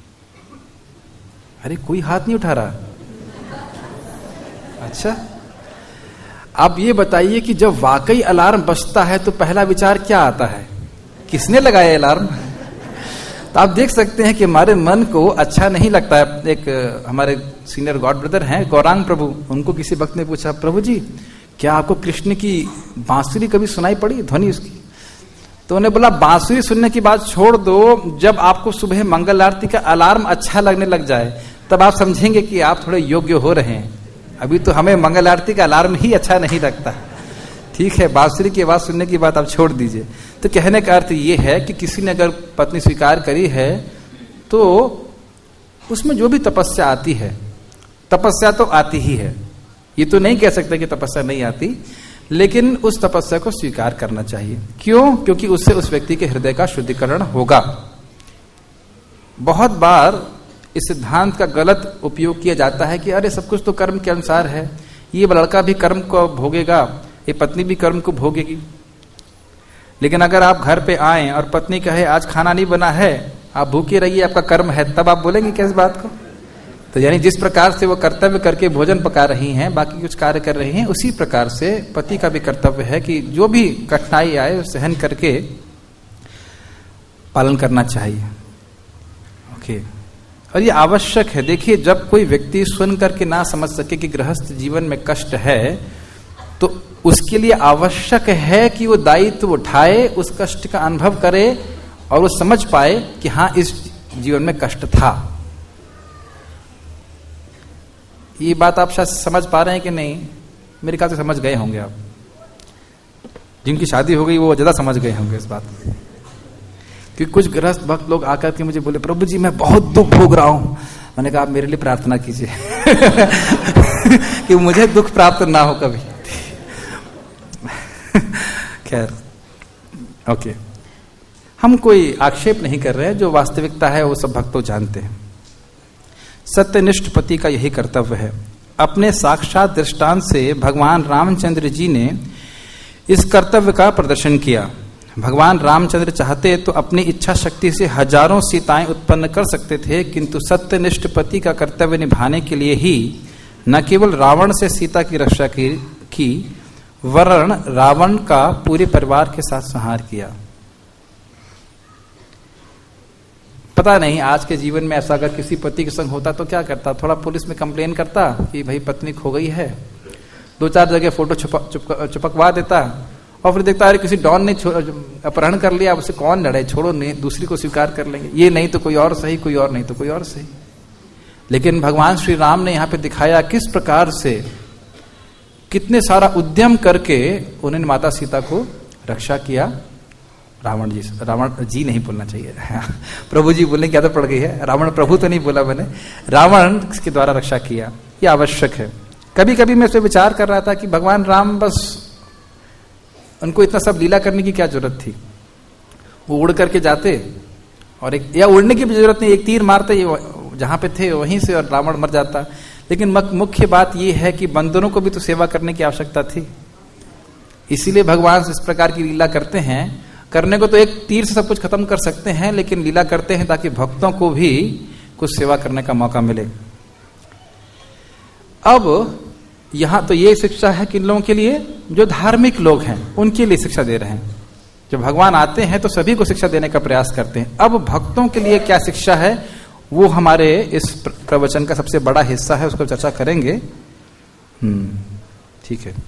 अरे कोई हाथ नहीं उठा रहा। अच्छा, आप ये बताइए कि जब वाकई अलार्म बजता है तो पहला विचार क्या आता है? किसने लगाया अलार्म? तो आप देख सकते हैं कि हमारे मन को अच्छा नहीं लगता है। एक हमारे सीनियर गॉड ब्रदर हैं गौरांग प्रभु, उनको किसी भक्त ने पूछा, प्रभु जी क्या आपको कृष्ण की बांसुरी कभी सुनाई पड़ी, ध्वनि उसकी? तो उन्हें बोला बांसुरी सुनने की बात छोड़ दो, जब आपको सुबह मंगल आरती का अलार्म अच्छा लगने लग जाए तब आप समझेंगे कि आप थोड़े योग्य हो रहे हैं। अभी तो हमें मंगल आरती का अलार्म ही अच्छा नहीं लगता। ठीक है, बांसुरी की आवाज सुनने की बात आप छोड़ दीजिए। तो कहने का अर्थ ये है कि किसी ने अगर पत्नी स्वीकार करी है तो उसमें जो भी तपस्या आती है, तपस्या तो आती ही है, ये तो नहीं कह सकते कि तपस्या नहीं आती, लेकिन उस तपस्या को स्वीकार करना चाहिए। क्यों? क्योंकि उससे उस व्यक्ति के हृदय का शुद्धिकरण होगा। बहुत बार इस सिद्धांत का गलत उपयोग किया जाता है कि अरे सब कुछ तो कर्म के अनुसार है, ये लड़का भी कर्म को भोगेगा, ये पत्नी भी कर्म को भोगेगी। लेकिन अगर आप घर पे आए और पत्नी कहे आज खाना नहीं बना है, आप भूखे रहिए, आपका कर्म है, तब आप बोलेंगे क्या इस बात को? तो यानी जिस प्रकार से वो कर्तव्य करके भोजन पका रही हैं, बाकी कुछ कार्य कर रही हैं, उसी प्रकार से पति का भी कर्तव्य है कि जो भी कठिनाई आए सहन करके पालन करना चाहिए। ओके, और ये आवश्यक है। देखिए, जब कोई व्यक्ति सुन करके ना समझ सके कि गृहस्थ जीवन में कष्ट है, तो उसके लिए आवश्यक है कि वो दायित्व उठाए, उस कष्ट का अनुभव करे और वो समझ पाए कि हाँ, इस जीवन में कष्ट था। ये बात आप शायद समझ पा रहे हैं कि नहीं? मेरे ख्याल से समझ गए होंगे आप। जिनकी शादी हो गई वो ज्यादा समझ गए होंगे इस बात को। क्योंकि कुछ गृहस्थ भक्त लोग आकर के मुझे बोले, प्रभु जी मैं बहुत दुख भोग रहा हूं। मैंने कहा आप मेरे लिए प्रार्थना कीजिए कि मुझे दुख प्राप्त ना हो कभी। खैर, ओके, हम कोई आक्षेप नहीं कर रहे हैं, जो वास्तविकता है वो सब भक्त तो जानते हैं। सत्यनिष्ठ पति का यही कर्तव्य है। अपने साक्षात दृष्टांत से भगवान रामचंद्र जी ने इस कर्तव्य का प्रदर्शन किया। भगवान रामचंद्र चाहते तो अपनी इच्छा शक्ति से हजारों सीताएं उत्पन्न कर सकते थे, किंतु सत्यनिष्ठ पति का कर्तव्य निभाने के लिए ही न केवल रावण से सीता की रक्षा की, की वरण रावण का पूरे परिवार के साथ संहार किया। पता नहीं आज के जीवन में ऐसा अगर किसी पति के संग होता तो क्या करता? थोड़ा पुलिस में कंप्लेन करता कि भाई पत्नी खो गई है, दो चार जगह फोटो छुपक छुपकवा देता और फिर देखता अरे किसी डॉन ने अपहरण कर लिया, उससे कौन लड़े, छोड़ो, नहीं दूसरी को स्वीकार कर लेंगे, ये नहीं तो कोई और सही, कोई और नहीं तो कोई और सही। लेकिन भगवान श्री राम ने यहाँ पे दिखाया किस प्रकार से कितने सारा उद्यम करके उन्होंने माता सीता को रक्षा किया। रावण जी, रावण जी नहीं बोलना चाहिए, प्रभु जी बोलने की आदत पड़ गई है, रावण प्रभु तो नहीं बोला मैंने, रावण के द्वारा रक्षा किया। ये आवश्यक है। कभी कभी मैं इस पे विचार कर रहा था कि भगवान राम बस उनको इतना सब लीला करने की क्या जरूरत थी? वो उड़ करके जाते और एक, या उड़ने की भी जरूरत नहीं, एक तीर मारते जहां पे थे वहीं से और रावण मर जाता। लेकिन मुख्य बात यह है कि बंदरों को भी तो सेवा करने की आवश्यकता थी, इसीलिए भगवान इस प्रकार की लीला करते हैं। करने को तो एक तीर से सब कुछ खत्म कर सकते हैं, लेकिन लीला करते हैं ताकि भक्तों को भी कुछ सेवा करने का मौका मिले। अब यहां तो ये शिक्षा है किन लोगों के लिए? जो धार्मिक लोग हैं उनके लिए शिक्षा दे रहे हैं। जब भगवान आते हैं तो सभी को शिक्षा देने का प्रयास करते हैं। अब भक्तों के लिए क्या शिक्षा है, वो हमारे इस प्रवचन का सबसे बड़ा हिस्सा है, उसको चर्चा करेंगे। हम्म ठीक है,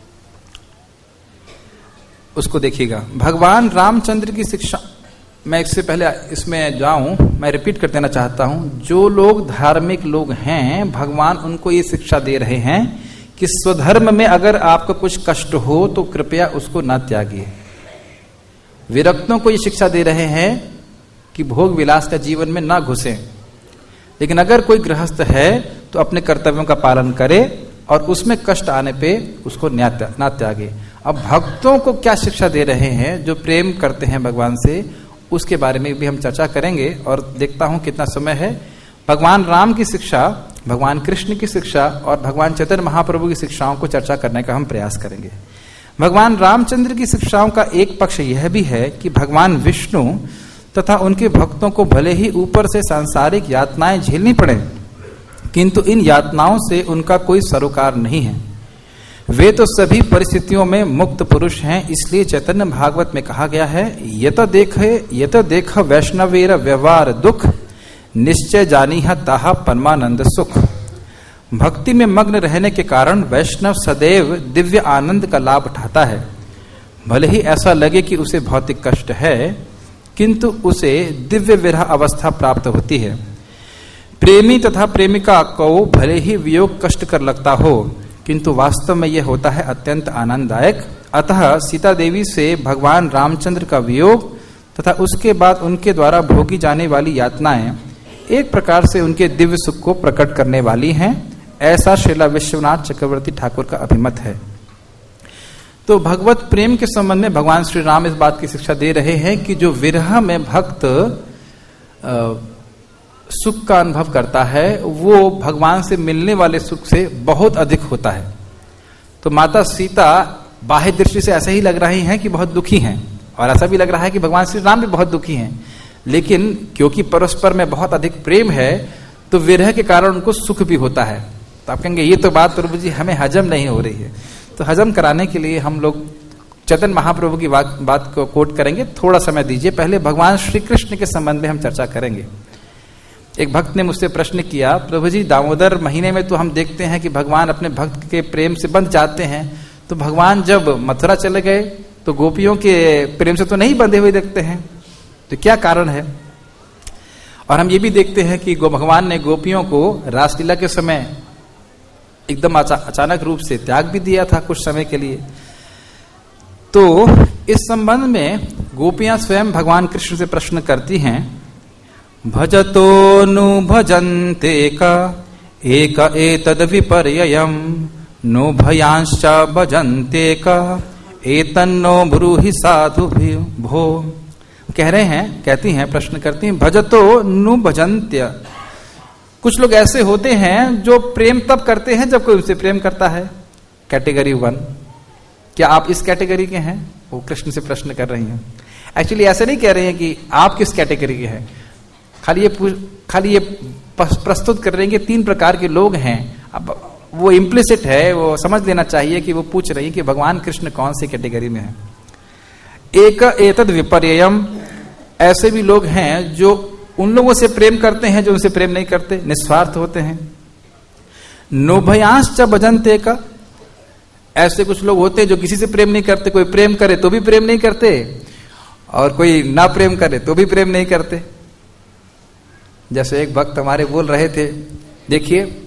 उसको देखिएगा। भगवान रामचंद्र की शिक्षा, मैं इससे पहले इसमें जाऊं, मैं रिपीट कर देना चाहता हूं, जो लोग धार्मिक लोग हैं भगवान उनको ये शिक्षा दे रहे हैं कि स्वधर्म में अगर आपको कुछ कष्ट हो तो कृपया उसको ना त्यागिए। विरक्तों को ये शिक्षा दे रहे हैं कि भोग विलास का जीवन में ना घुसें, लेकिन अगर कोई गृहस्थ है तो अपने कर्तव्यों का पालन करे और उसमें कष्ट आने पे उसको ना त्यागे। अब भक्तों को क्या शिक्षा दे रहे हैं जो प्रेम करते हैं भगवान से, उसके बारे में भी हम चर्चा करेंगे। और देखता हूं कितना समय है। भगवान राम की शिक्षा, भगवान कृष्ण की शिक्षा और भगवान चैतन्य महाप्रभु की शिक्षाओं को चर्चा करने का हम प्रयास करेंगे। भगवान रामचंद्र की शिक्षाओं का एक पक्ष यह भी है कि भगवान विष्णु तथा उनके भक्तों को भले ही ऊपर से सांसारिक यातनाएं झेलनी पड़े, किंतु इन यातनाओं से उनका कोई सरोकार नहीं है। वे तो सभी परिस्थितियों में मुक्त पुरुष हैं। इसलिए चैतन्य भागवत में कहा गया है, यत देखे यत देख वैष्णवेर व्यवहार दुख निश्चय जानीह ताहा परमानंद सुख। भक्ति में मग्न रहने के कारण वैष्णव सदैव दिव्य आनंद का लाभ उठाता है। भले ही ऐसा लगे कि उसे भौतिक कष्ट है, किंतु उसे दिव्य विरह अवस्था प्राप्त होती है। प्रेमी तथा प्रेमिका को भले ही वियोग कष्ट कर लगता हो, किंतु वास्तव में यह होता है अत्यंत आनंददायक। अतः सीता देवी से भगवान रामचंद्र का वियोग तथा उसके बाद उनके द्वारा भोगी जाने वाली यातनाएं एक प्रकार से उनके दिव्य सुख को प्रकट करने वाली हैं, ऐसा श्रीला विश्वनाथ चक्रवर्ती ठाकुर का अभिमत है। तो भगवत प्रेम के संबंध में भगवान श्री राम इस बात की शिक्षा दे रहे हैं कि जो विरह में भक्त सुख का अनुभव करता है वो भगवान से मिलने वाले सुख से बहुत अधिक होता है। तो माता सीता बाह्य दृष्टि से ऐसा ही लग रही हैं कि बहुत दुखी हैं, और ऐसा भी लग रहा है कि भगवान श्री राम भी बहुत दुखी हैं, लेकिन क्योंकि परस्पर में बहुत अधिक प्रेम है तो विरह के कारण उनको सुख भी होता है। तो आप कहेंगे ये तो बात प्रभु जी हमें हजम नहीं हो रही है। तो हजम कराने के लिए हम लोग चैतन्य महाप्रभु की बात, बात को कोट करेंगे। थोड़ा समय दीजिए, पहले भगवान श्री कृष्ण के संबंध में हम चर्चा करेंगे। एक भक्त ने मुझसे प्रश्न किया, प्रभु जी दामोदर महीने में तो हम देखते हैं कि भगवान अपने भक्त के प्रेम से बंध जाते हैं, तो भगवान जब मथुरा चले गए तो गोपियों के प्रेम से तो नहीं बंधे हुए देखते हैं, तो क्या कारण है? और हम ये भी देखते हैं कि गो भगवान ने गोपियों को रासलीला के समय एकदम अचानक रूप से त्याग भी दिया था कुछ समय के लिए। तो इस संबंध में गोपियां स्वयं भगवान कृष्ण से प्रश्न करती हैं, भजतो नु भजन्ते का एक एतद विपर्ययम् नो भयांश्च भजन्ते का एतन्नो ब्रूहि साधु भो। कह रहे हैं, कहती हैं, प्रश्न करती हैं, भजतो नु भजन्त्य। कुछ लोग ऐसे होते हैं जो प्रेम तब करते हैं जब कोई उनसे प्रेम करता है, कैटेगरी वन। क्या आप इस कैटेगरी के हैं? वो कृष्ण से प्रश्न कर रही हैं। एक्चुअली ऐसे नहीं कह रहे हैं कि आप किस कैटेगरी के हैं, खाली ये खाली ये प्रस्तुत कर रहे हैं कि तीन प्रकार के लोग हैं। अब वो इम्प्लिसिट है, वो समझ लेना चाहिए कि वो पूछ रही है कि भगवान कृष्ण कौन सी कैटेगरी में है। एक एतद विपर्ययम्, ऐसे भी लोग हैं जो उन लोगों से प्रेम करते हैं जो उनसे प्रेम नहीं करते, निस्वार्थ होते हैं। नोभयांश्च भजन्ते का, ऐसे कुछ लोग होते हैं जो किसी से प्रेम नहीं करते, कोई प्रेम करे तो भी प्रेम नहीं करते और कोई ना प्रेम करे तो भी प्रेम नहीं करते। जैसे एक भक्त हमारे बोल रहे थे, देखिए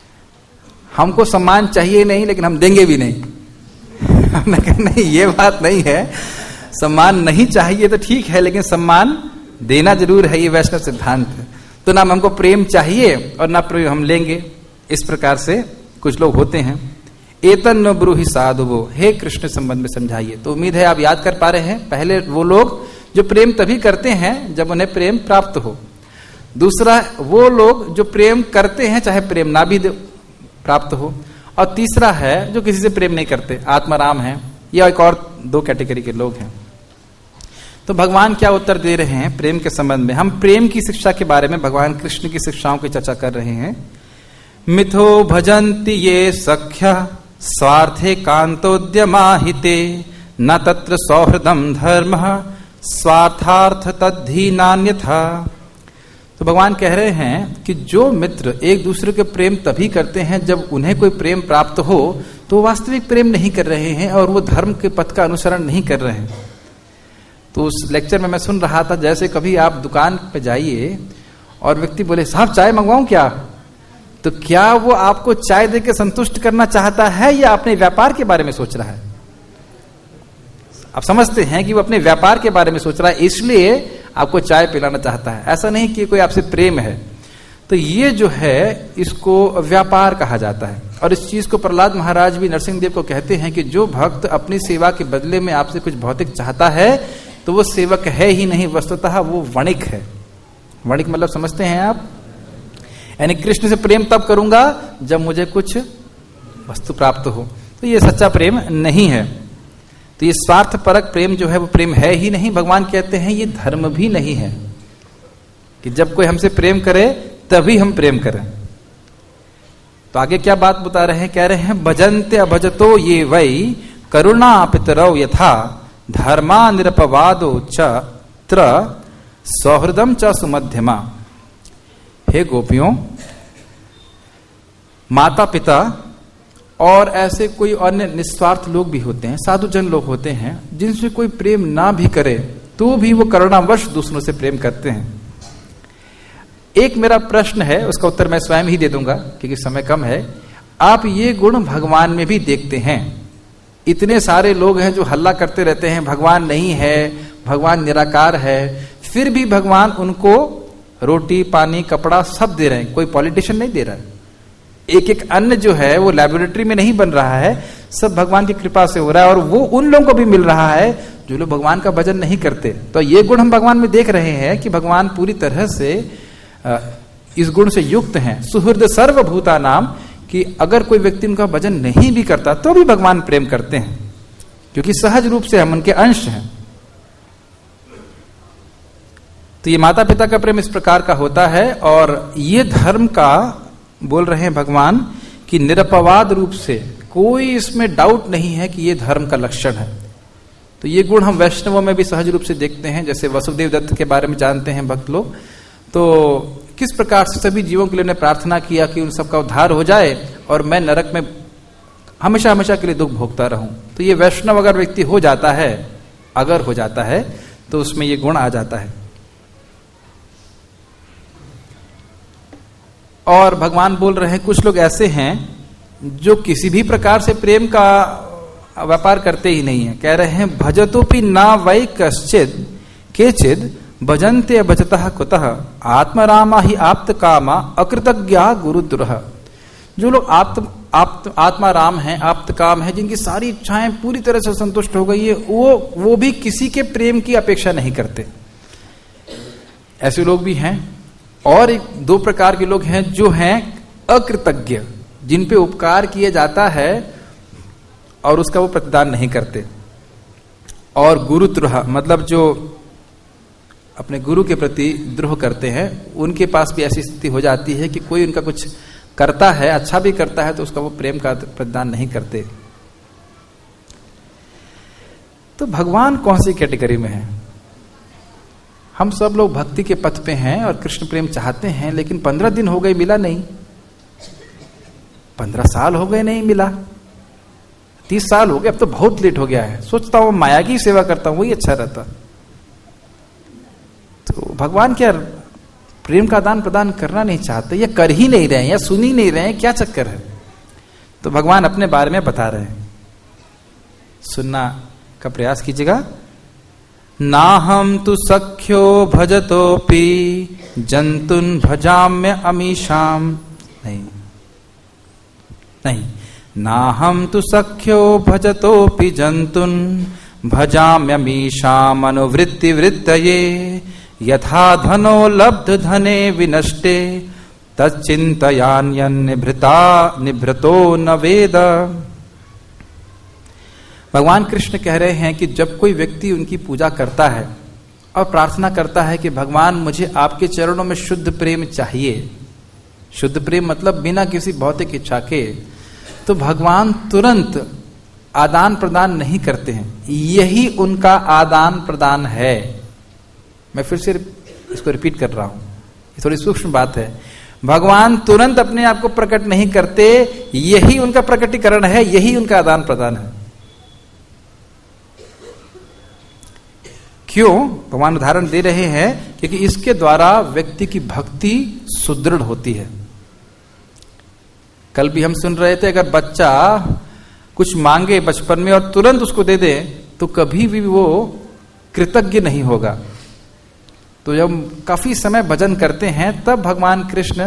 हमको सम्मान चाहिए नहीं लेकिन हम देंगे भी नहीं। हमने कहा नहीं, ये बात नहीं है, सम्मान नहीं चाहिए तो ठीक है, लेकिन सम्मान देना जरूर है, ये वैष्णव सिद्धांत है। तो ना हमको प्रेम चाहिए और ना प्रेम हम लेंगे। इस प्रकार से कुछ लोग होते हैं। एतन्न ब्रूहि साधुवो, हे कृष्ण संबंध में समझाइए। तो उम्मीद है आप याद कर पा रहे हैं। पहले वो लोग जो प्रेम तभी करते हैं जब उन्हें प्रेम प्राप्त हो। दूसरा वो लोग जो प्रेम करते हैं चाहे प्रेम ना भी प्राप्त हो। और तीसरा है जो किसी से प्रेम नहीं करते, आत्माराम है, या एक और दो कैटेगरी के लोग हैं। तो भगवान क्या उत्तर दे रहे हैं प्रेम के संबंध में? हम प्रेम की शिक्षा के बारे में भगवान कृष्ण की शिक्षाओं की चर्चा कर रहे हैं। मिथो भजन्ति ये सख्या स्वार्थे कांतोद्यमाहिते न तत्र सौहृदम धर्म स्वार्थार्थ तद्धि नान्यथा। तो भगवान कह रहे हैं कि जो मित्र एक दूसरे के प्रेम तभी करते हैं जब उन्हें कोई प्रेम प्राप्त हो, तो वास्तविक प्रेम नहीं कर रहे हैं और वो धर्म के पथ का अनुसरण नहीं कर रहे हैं। तो उस लेक्चर में मैं सुन रहा था, जैसे कभी आप दुकान पे जाइए और व्यक्ति बोले साहब चाय मंगवाऊं क्या, तो क्या वो आपको चाय देके संतुष्ट करना चाहता है या अपने व्यापार के बारे में सोच रहा है? आप समझते हैं कि वो अपने व्यापार के बारे में सोच रहा है, इसलिए आपको चाय पिलाना चाहता है। ऐसा नहीं कि कोई आपसे प्रेम है। तो ये जो है इसको व्यापार कहा जाता है। और इस चीज को प्रहलाद महाराज भी नरसिंह देव को कहते हैं कि जो भक्त अपनी सेवा के बदले में आपसे कुछ भौतिक चाहता है तो वो सेवक है ही नहीं, वस्तुतः वो वणिक है। वणिक मतलब समझते हैं आप? यानी कृष्ण से प्रेम तब करूंगा जब मुझे कुछ वस्तु प्राप्त हो, तो ये सच्चा प्रेम नहीं है। तो ये स्वार्थ परक प्रेम जो है वो प्रेम है ही नहीं। भगवान कहते हैं ये धर्म भी नहीं है कि जब कोई हमसे प्रेम करे तभी हम प्रेम करें। तो आगे क्या बात बता रहे हैं? कह रहे हैं भजन्ते अभजतो ये वै करुणा पितरौ यथा धर्मा निरपवादो च त्र सौहृदम च सुमध्यमा। हे गोपियों, माता पिता और ऐसे कोई अन्य निस्वार्थ लोग भी होते हैं, साधुजन लोग होते हैं, जिनसे कोई प्रेम ना भी करे तो भी वो करुणावश दूसरों से प्रेम करते हैं। एक मेरा प्रश्न है, उसका उत्तर मैं स्वयं ही दे दूंगा क्योंकि समय कम है। आप ये गुण भगवान में भी देखते हैं? इतने सारे लोग हैं जो हल्ला करते रहते हैं भगवान नहीं है, भगवान निराकार है, फिर भी भगवान उनको रोटी पानी कपड़ा सब दे रहे हैं। कोई पॉलिटिशियन नहीं दे रहा है। एक एक अन्न जो है वो लैबोरेटरी में नहीं बन रहा है, सब भगवान की कृपा से हो रहा है, और वो उन लोगों को भी मिल रहा है जो लोग भगवान का भजन नहीं करते। तो ये गुण हम भगवान में देख रहे हैं कि भगवान पूरी तरह से इस गुण से युक्त हैं, सुहृद सर्वभूता नाम, कि अगर कोई व्यक्ति उनका भजन नहीं भी करता तो भी भगवान प्रेम करते हैं, क्योंकि सहज रूप से हम उनके अंश हैं। तो ये माता पिता का प्रेम इस प्रकार का होता है, और ये धर्म का बोल रहे हैं भगवान कि निरपवाद रूप से कोई इसमें डाउट नहीं है कि ये धर्म का लक्षण है। तो ये गुण हम वैष्णवों में भी सहज रूप से देखते हैं, जैसे वसुदेव दत्त के बारे में जानते हैं भक्त लोग, तो किस प्रकार से सभी जीवों के लिए उन्हें प्रार्थना किया कि उन सबका उद्धार हो जाए और मैं नरक में हमेशा हमेशा के लिए दुख भोगता रहूं। तो ये वैष्णव अगर व्यक्ति हो जाता है, अगर हो जाता है तो उसमें ये गुण आ जाता है। और भगवान बोल रहे हैं कुछ लोग ऐसे हैं जो किसी भी प्रकार से प्रेम का व्यापार करते ही नहीं है। कह रहे हैं भजतोपि ना वै कश्चिद केचिद भजन्ते भजतः कुतः आत्मरामा ही आप्त कामा अकृतज्ञा गुरुद्रोह। जो लोग आप्त आप्त आत्मा राम हैं, आप्त काम है, जिनकी सारी इच्छाएं पूरी तरह से संतुष्ट हो गई है, वो वो भी किसी के प्रेम की अपेक्षा नहीं करते। ऐसे लोग भी हैं। और एक दो प्रकार के लोग हैं जो हैं अकृतज्ञ, जिन पे उपकार किया जाता है और उसका वो प्रतिदान नहीं करते। और गुरुद्रोह मतलब जो अपने गुरु के प्रति द्रोह करते हैं, उनके पास भी ऐसी स्थिति हो जाती है कि कोई उनका कुछ करता है, अच्छा भी करता है, तो उसका वो प्रेम का प्रतिदान नहीं करते। तो भगवान कौन सी कैटेगरी में है? हम सब लोग भक्ति के पथ पे हैं और कृष्ण प्रेम चाहते हैं, लेकिन पंद्रह दिन हो गए मिला नहीं, पंद्रह साल हो गए नहीं मिला, तीस साल हो गए, अब तो बहुत लेट हो गया है, सोचता हूं माया की सेवा करता हूं वही अच्छा रहता। तो भगवान क्या प्रेम का दान प्रदान करना नहीं चाहते, या कर ही नहीं रहे हैं, या सुन ही नहीं रहे हैं, क्या चक्कर है? तो भगवान अपने बारे में बता रहे हैं, सुनना का प्रयास कीजिएगा। नाहम तु सख्यो भजतोपि जंतुन भजाम्य अमीशाम, नहीं नहीं, नाहम तु सख्यो भजतोपि जंतुन भजाम्य अमीशाम अनुवृत्ति वृत्तये यथा धनो लब्ध धने विनष्टे तच्चिंतयान्यन निभृता निभृतो न वेद। भगवान कृष्ण कह रहे हैं कि जब कोई व्यक्ति उनकी पूजा करता है और प्रार्थना करता है कि भगवान मुझे आपके चरणों में शुद्ध प्रेम चाहिए, शुद्ध प्रेम मतलब बिना किसी भौतिक इच्छा के, तो भगवान तुरंत आदान प्रदान नहीं करते हैं। यही उनका आदान प्रदान है। मैं फिर से इसको रिपीट कर रहा हूं, ये थोड़ी सूक्ष्म बात है। भगवान तुरंत अपने आप को प्रकट नहीं करते, यही उनका प्रकटीकरण है, यही उनका आदान प्रदान है। क्यों? भगवान उदाहरण दे रहे हैं क्योंकि इसके द्वारा व्यक्ति की भक्ति सुदृढ़ होती है। कल भी हम सुन रहे थे, अगर बच्चा कुछ मांगे बचपन में और तुरंत उसको दे दे तो कभी भी वो कृतज्ञ नहीं होगा। तो जब काफी समय भजन करते हैं तब भगवान कृष्ण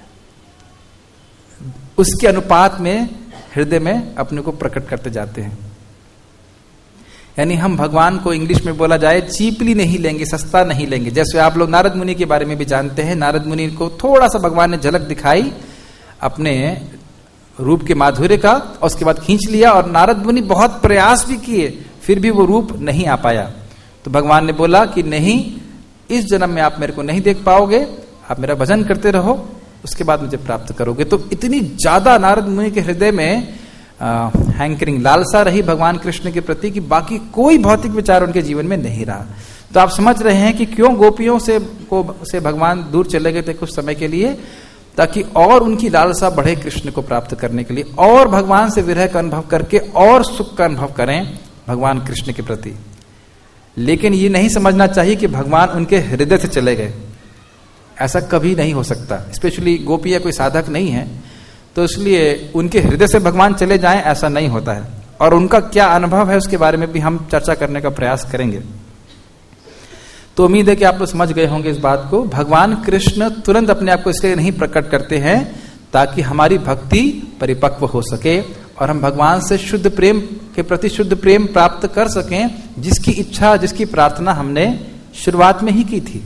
उसके अनुपात में हृदय में अपने को प्रकट करते जाते हैं। यानी हम भगवान को इंग्लिश में बोला जाए चीपली नहीं लेंगे, सस्ता नहीं लेंगे। जैसे आप लोग नारद मुनि के बारे में भी जानते हैं, नारद मुनि को थोड़ा सा भगवान ने झलक दिखाई अपने रूप के माधुर्य का, और उसके बाद खींच लिया, और नारद मुनि बहुत प्रयास भी किए फिर भी वो रूप नहीं आ पाया। तो भगवान ने बोला कि नहीं, इस जन्म में आप मेरे को नहीं देख पाओगे, आप मेरा भजन करते रहो, उसके बाद मुझे प्राप्त करोगे। तो इतनी ज्यादा नारद मुनि के हृदय में हैंकरिंग लालसा रही भगवान कृष्ण के प्रति कि बाकी कोई भौतिक विचार उनके जीवन में नहीं रहा। तो आप समझ रहे हैं कि क्यों गोपियों से को से भगवान दूर चले गए थे कुछ समय के लिए, ताकि और उनकी लालसा बढ़े कृष्ण को प्राप्त करने के लिए, और भगवान से विरह का अनुभव करके और सुख का अनुभव करें भगवान कृष्ण के प्रति। लेकिन ये नहीं समझना चाहिए कि भगवान उनके हृदय से चले गए, ऐसा कभी नहीं हो सकता। स्पेशली गोपियां कोई साधक नहीं है, तो इसलिए उनके हृदय से भगवान चले जाएं ऐसा नहीं होता है। और उनका क्या अनुभव है उसके बारे में भी हम चर्चा करने का प्रयास करेंगे। तो उम्मीद है कि आप लोग समझ गए होंगे इस बात को। भगवान कृष्ण तुरंत अपने आप को इसलिए नहीं प्रकट करते हैं ताकि हमारी भक्ति परिपक्व हो सके और हम भगवान से शुद्ध प्रेम के प्रति शुद्ध प्रेम प्राप्त कर सकें, जिसकी इच्छा, जिसकी प्रार्थना हमने शुरुआत में ही की थी।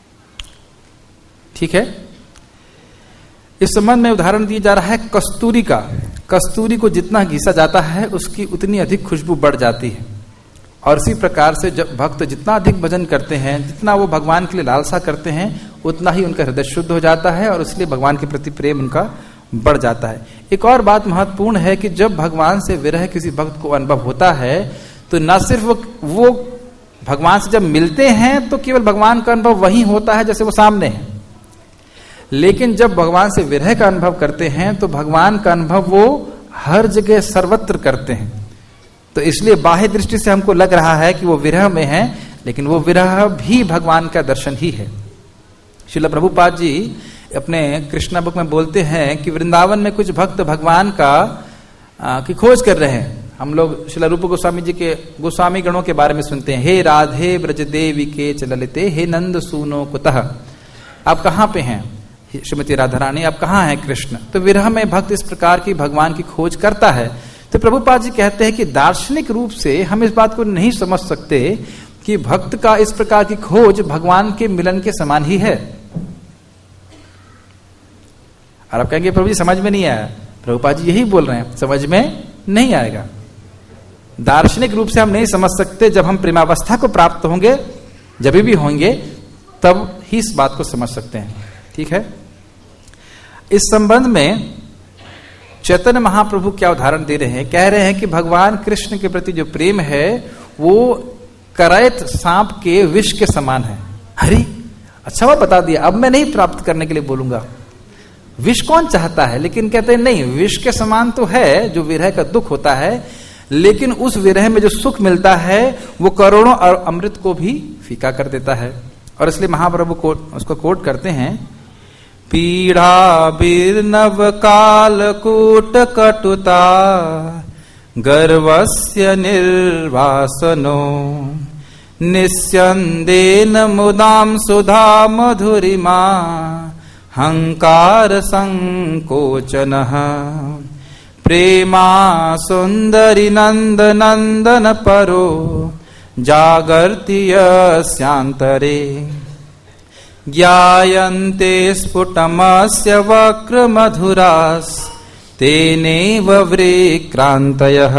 ठीक है। इस संबंध में उदाहरण दिया जा रहा है कस्तूरी का। कस्तूरी को जितना घिसा जाता है उसकी उतनी अधिक खुशबू बढ़ जाती है, और इसी प्रकार से जब भक्त जितना अधिक भजन करते हैं, जितना वो भगवान के लिए लालसा करते हैं, उतना ही उनका हृदय शुद्ध हो जाता है और इसलिए भगवान के प्रति प्रेम उनका बढ़ जाता है। एक और बात महत्वपूर्ण है कि जब भगवान से विरह किसी भक्त को अनुभव होता है तो न सिर्फ वो, वो भगवान से जब मिलते हैं तो केवल भगवान का अनुभव वही होता है जैसे वो सामने है, लेकिन जब भगवान से विरह का अनुभव करते हैं तो भगवान का अनुभव वो हर जगह सर्वत्र करते हैं। तो इसलिए बाह्य दृष्टि से हमको लग रहा है कि वो विरह में है, लेकिन वो विरह भी भगवान का दर्शन ही है। श्रील प्रभुपाद जी अपने कृष्णा बुक में बोलते हैं कि वृंदावन में कुछ भक्त भगवान का आ, की खोज कर रहे हैं। हम लोग श्रील रूप गोस्वामी जी के गोस्वामी गणों के बारे में सुनते हैं, हे राधे ब्रज देवी के चललिते, हे नंद सूनो कुतः, आप कहाँ पे हैं श्रीमती राधा रानी, आप कहाँ हैं कृष्ण। तो विरह में भक्त इस प्रकार की भगवान की खोज करता है। तो प्रभुपाद जी कहते हैं कि दार्शनिक रूप से हम इस बात को नहीं समझ सकते कि भक्त का इस प्रकार की खोज भगवान के मिलन के समान ही है। और आप कहेंगे प्रभु जी समझ में नहीं आया। प्रभुपाद जी यही बोल रहे हैं, समझ में नहीं आएगा। दार्शनिक रूप से हम नहीं समझ सकते, जब हम प्रेमावस्था को प्राप्त होंगे, जब भी होंगे, तब ही इस बात को समझ सकते हैं। ठीक है। इस संबंध में चैतन्य महाप्रभु क्या उदाहरण दे रहे हैं, कह रहे हैं कि भगवान कृष्ण के प्रति जो प्रेम है वो करैत सांप के विष के समान है। अरे अच्छा वो बता दिया, अब मैं नहीं प्राप्त करने के लिए बोलूंगा। विष कौन चाहता है, लेकिन कहते हैं नहीं, विष के समान तो है जो विरह का दुख होता है, लेकिन उस विरह में जो सुख मिलता है वो करोड़ों और अमृत को भी फीका कर देता है। और इसलिए महाप्रभु को उसको कोट करते हैं, पीड़ा बीर्नव काल कूट कटुता गर्वस्य निर्वासनो निस्यन्देन मुदाम सुधा मधुरिमा हंकार संकोचनः प्रेमा सुंदरी नंद नंदन परो जागर्ति यस्यांतरे ज्ञायन्ते स्फुटमस्य वक्र मधुरास् तेनेव विक्रांतयः।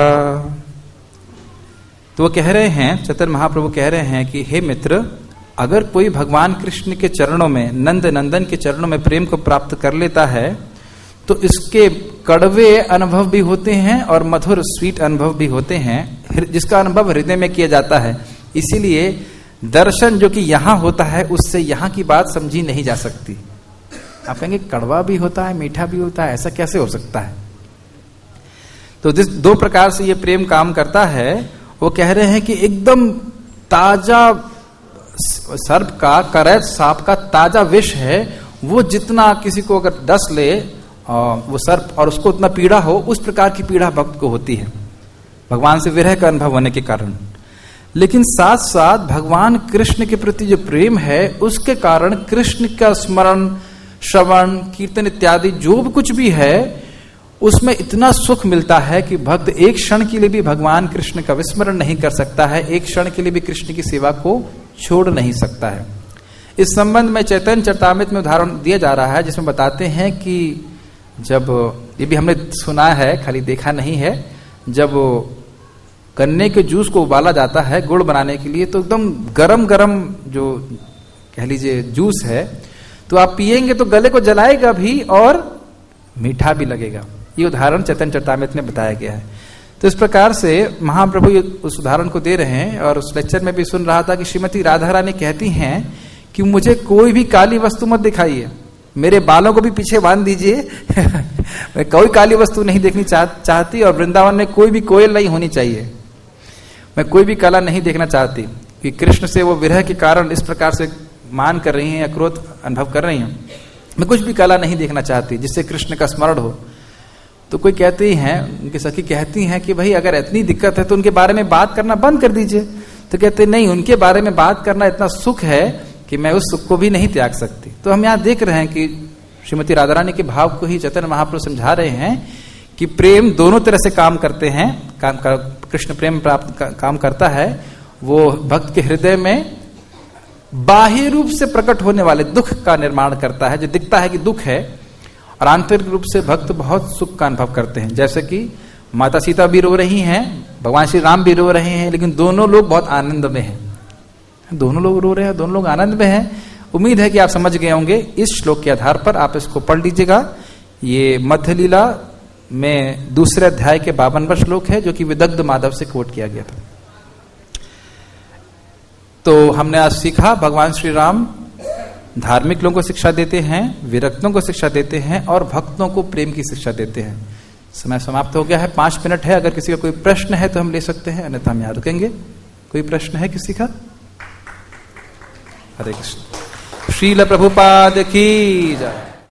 तो वो कह रहे हैं, चैतन्य महाप्रभु कह रहे हैं कि हे मित्र, अगर कोई भगवान कृष्ण के चरणों में, नंद नंदन के चरणों में प्रेम को प्राप्त कर लेता है तो इसके कड़वे अनुभव भी होते हैं और मधुर स्वीट अनुभव भी होते हैं, जिसका अनुभव हृदय में किया जाता है। इसीलिए दर्शन जो कि यहां होता है उससे यहां की बात समझी नहीं जा सकती। आप कहेंगे कड़वा भी होता है, मीठा भी होता है, ऐसा कैसे हो सकता है? तो जिस दो प्रकार से ये प्रेम काम करता है, वो कह रहे हैं कि एकदम ताजा सर्प का, करैत सांप का ताजा विष है, वो जितना किसी को अगर डस ले वो सर्प और उसको उतना पीड़ा हो, उस प्रकार की पीड़ा भक्त को होती है भगवान से विरह का अनुभव होने के कारण। लेकिन साथ साथ भगवान कृष्ण के प्रति जो प्रेम है उसके कारण कृष्ण का स्मरण, श्रवण, कीर्तन इत्यादि जो भी कुछ भी है उसमें इतना सुख मिलता है कि भक्त एक क्षण के लिए भी भगवान कृष्ण का विस्मरण नहीं कर सकता है, एक क्षण के लिए भी कृष्ण की सेवा को छोड़ नहीं सकता है। इस संबंध में चैतन्य चरितामृत में उदाहरण दिया जा रहा है, जिसमें बताते हैं कि जब, ये भी हमने सुना है खाली देखा नहीं है, जब गन्ने के जूस को उबाला जाता है गुड़ बनाने के लिए, तो एकदम गरम गरम जो कह लीजिए जूस है, तो आप पिएंगे तो गले को जलाएगा भी और मीठा भी लगेगा। ये उदाहरण चैतन्य चरितामृत में बताया गया है। तो इस प्रकार से महाप्रभु उस उदाहरण को दे रहे हैं। और उस लेक्चर में भी सुन रहा था कि श्रीमती राधा रानी कहती हैं कि मुझे कोई भी काली वस्तु मत दिखाइए, मेरे बालों को भी पीछे बांध दीजिए मैं कोई काली वस्तु नहीं देखनी चाह, चाहती और वृंदावन में कोई भी कोयल नहीं होनी चाहिए, मैं कोई भी कला नहीं देखना चाहती। कि कृष्ण से वो विरह के कारण इस प्रकार से मान कर रही हैं या क्रोध अनुभव कर रही हैं, मैं कुछ भी कला नहीं देखना चाहती जिससे कृष्ण का स्मरण हो। तो कोई कहते हैं, उनकी सखी कहती हैं कि भाई अगर इतनी दिक्कत है तो उनके बारे में बात करना बंद कर दीजिए। तो कहते नहीं, उनके बारे में बात करना इतना सुख है कि मैं उस सुख को भी नहीं त्याग सकती। तो हम यहाँ देख रहे हैं कि श्रीमती राधा रानी के भाव को ही चैतन्य महाप्रभु समझा रहे हैं कि प्रेम दोनों तरह से काम करते हैं, काम कर, कृष्ण प्रेम प्राप्त का, काम करता है। वो भक्त के हृदय में बाह्य रूप से प्रकट होने वाले दुख का निर्माण करता है, जो दिखता है कि दुख है, और आंतरिक रूप से भक्त बहुत सुख का अनुभव करते हैं। जैसे कि माता सीता भी रो रही हैं, भगवान श्री राम भी रो रहे हैं, लेकिन दोनों लोग बहुत आनंद में हैं। दोनों लोग रो रहे हैं, दोनों लोग आनंद में हैं। उम्मीद है कि आप समझ गए होंगे। इस श्लोक के आधार पर आप इसको पढ़ लीजिएगा। ये मध्य लीला में दूसरे अध्याय के बावनवां श्लोक है, जो कि विदग्ध माधव से कोट किया गया था। तो हमने आज सीखा भगवान श्री राम धार्मिक लोगों को शिक्षा देते हैं, विरक्तों को शिक्षा देते हैं, और भक्तों को प्रेम की शिक्षा देते हैं। समय समाप्त हो गया है, पांच मिनट है। अगर किसी का कोई प्रश्न है तो हम ले सकते हैं, अन्यथा हम यहां रुकेंगे। कोई प्रश्न है किसी का? हरे कृष्ण। श्रील प्रभुपाद की जय।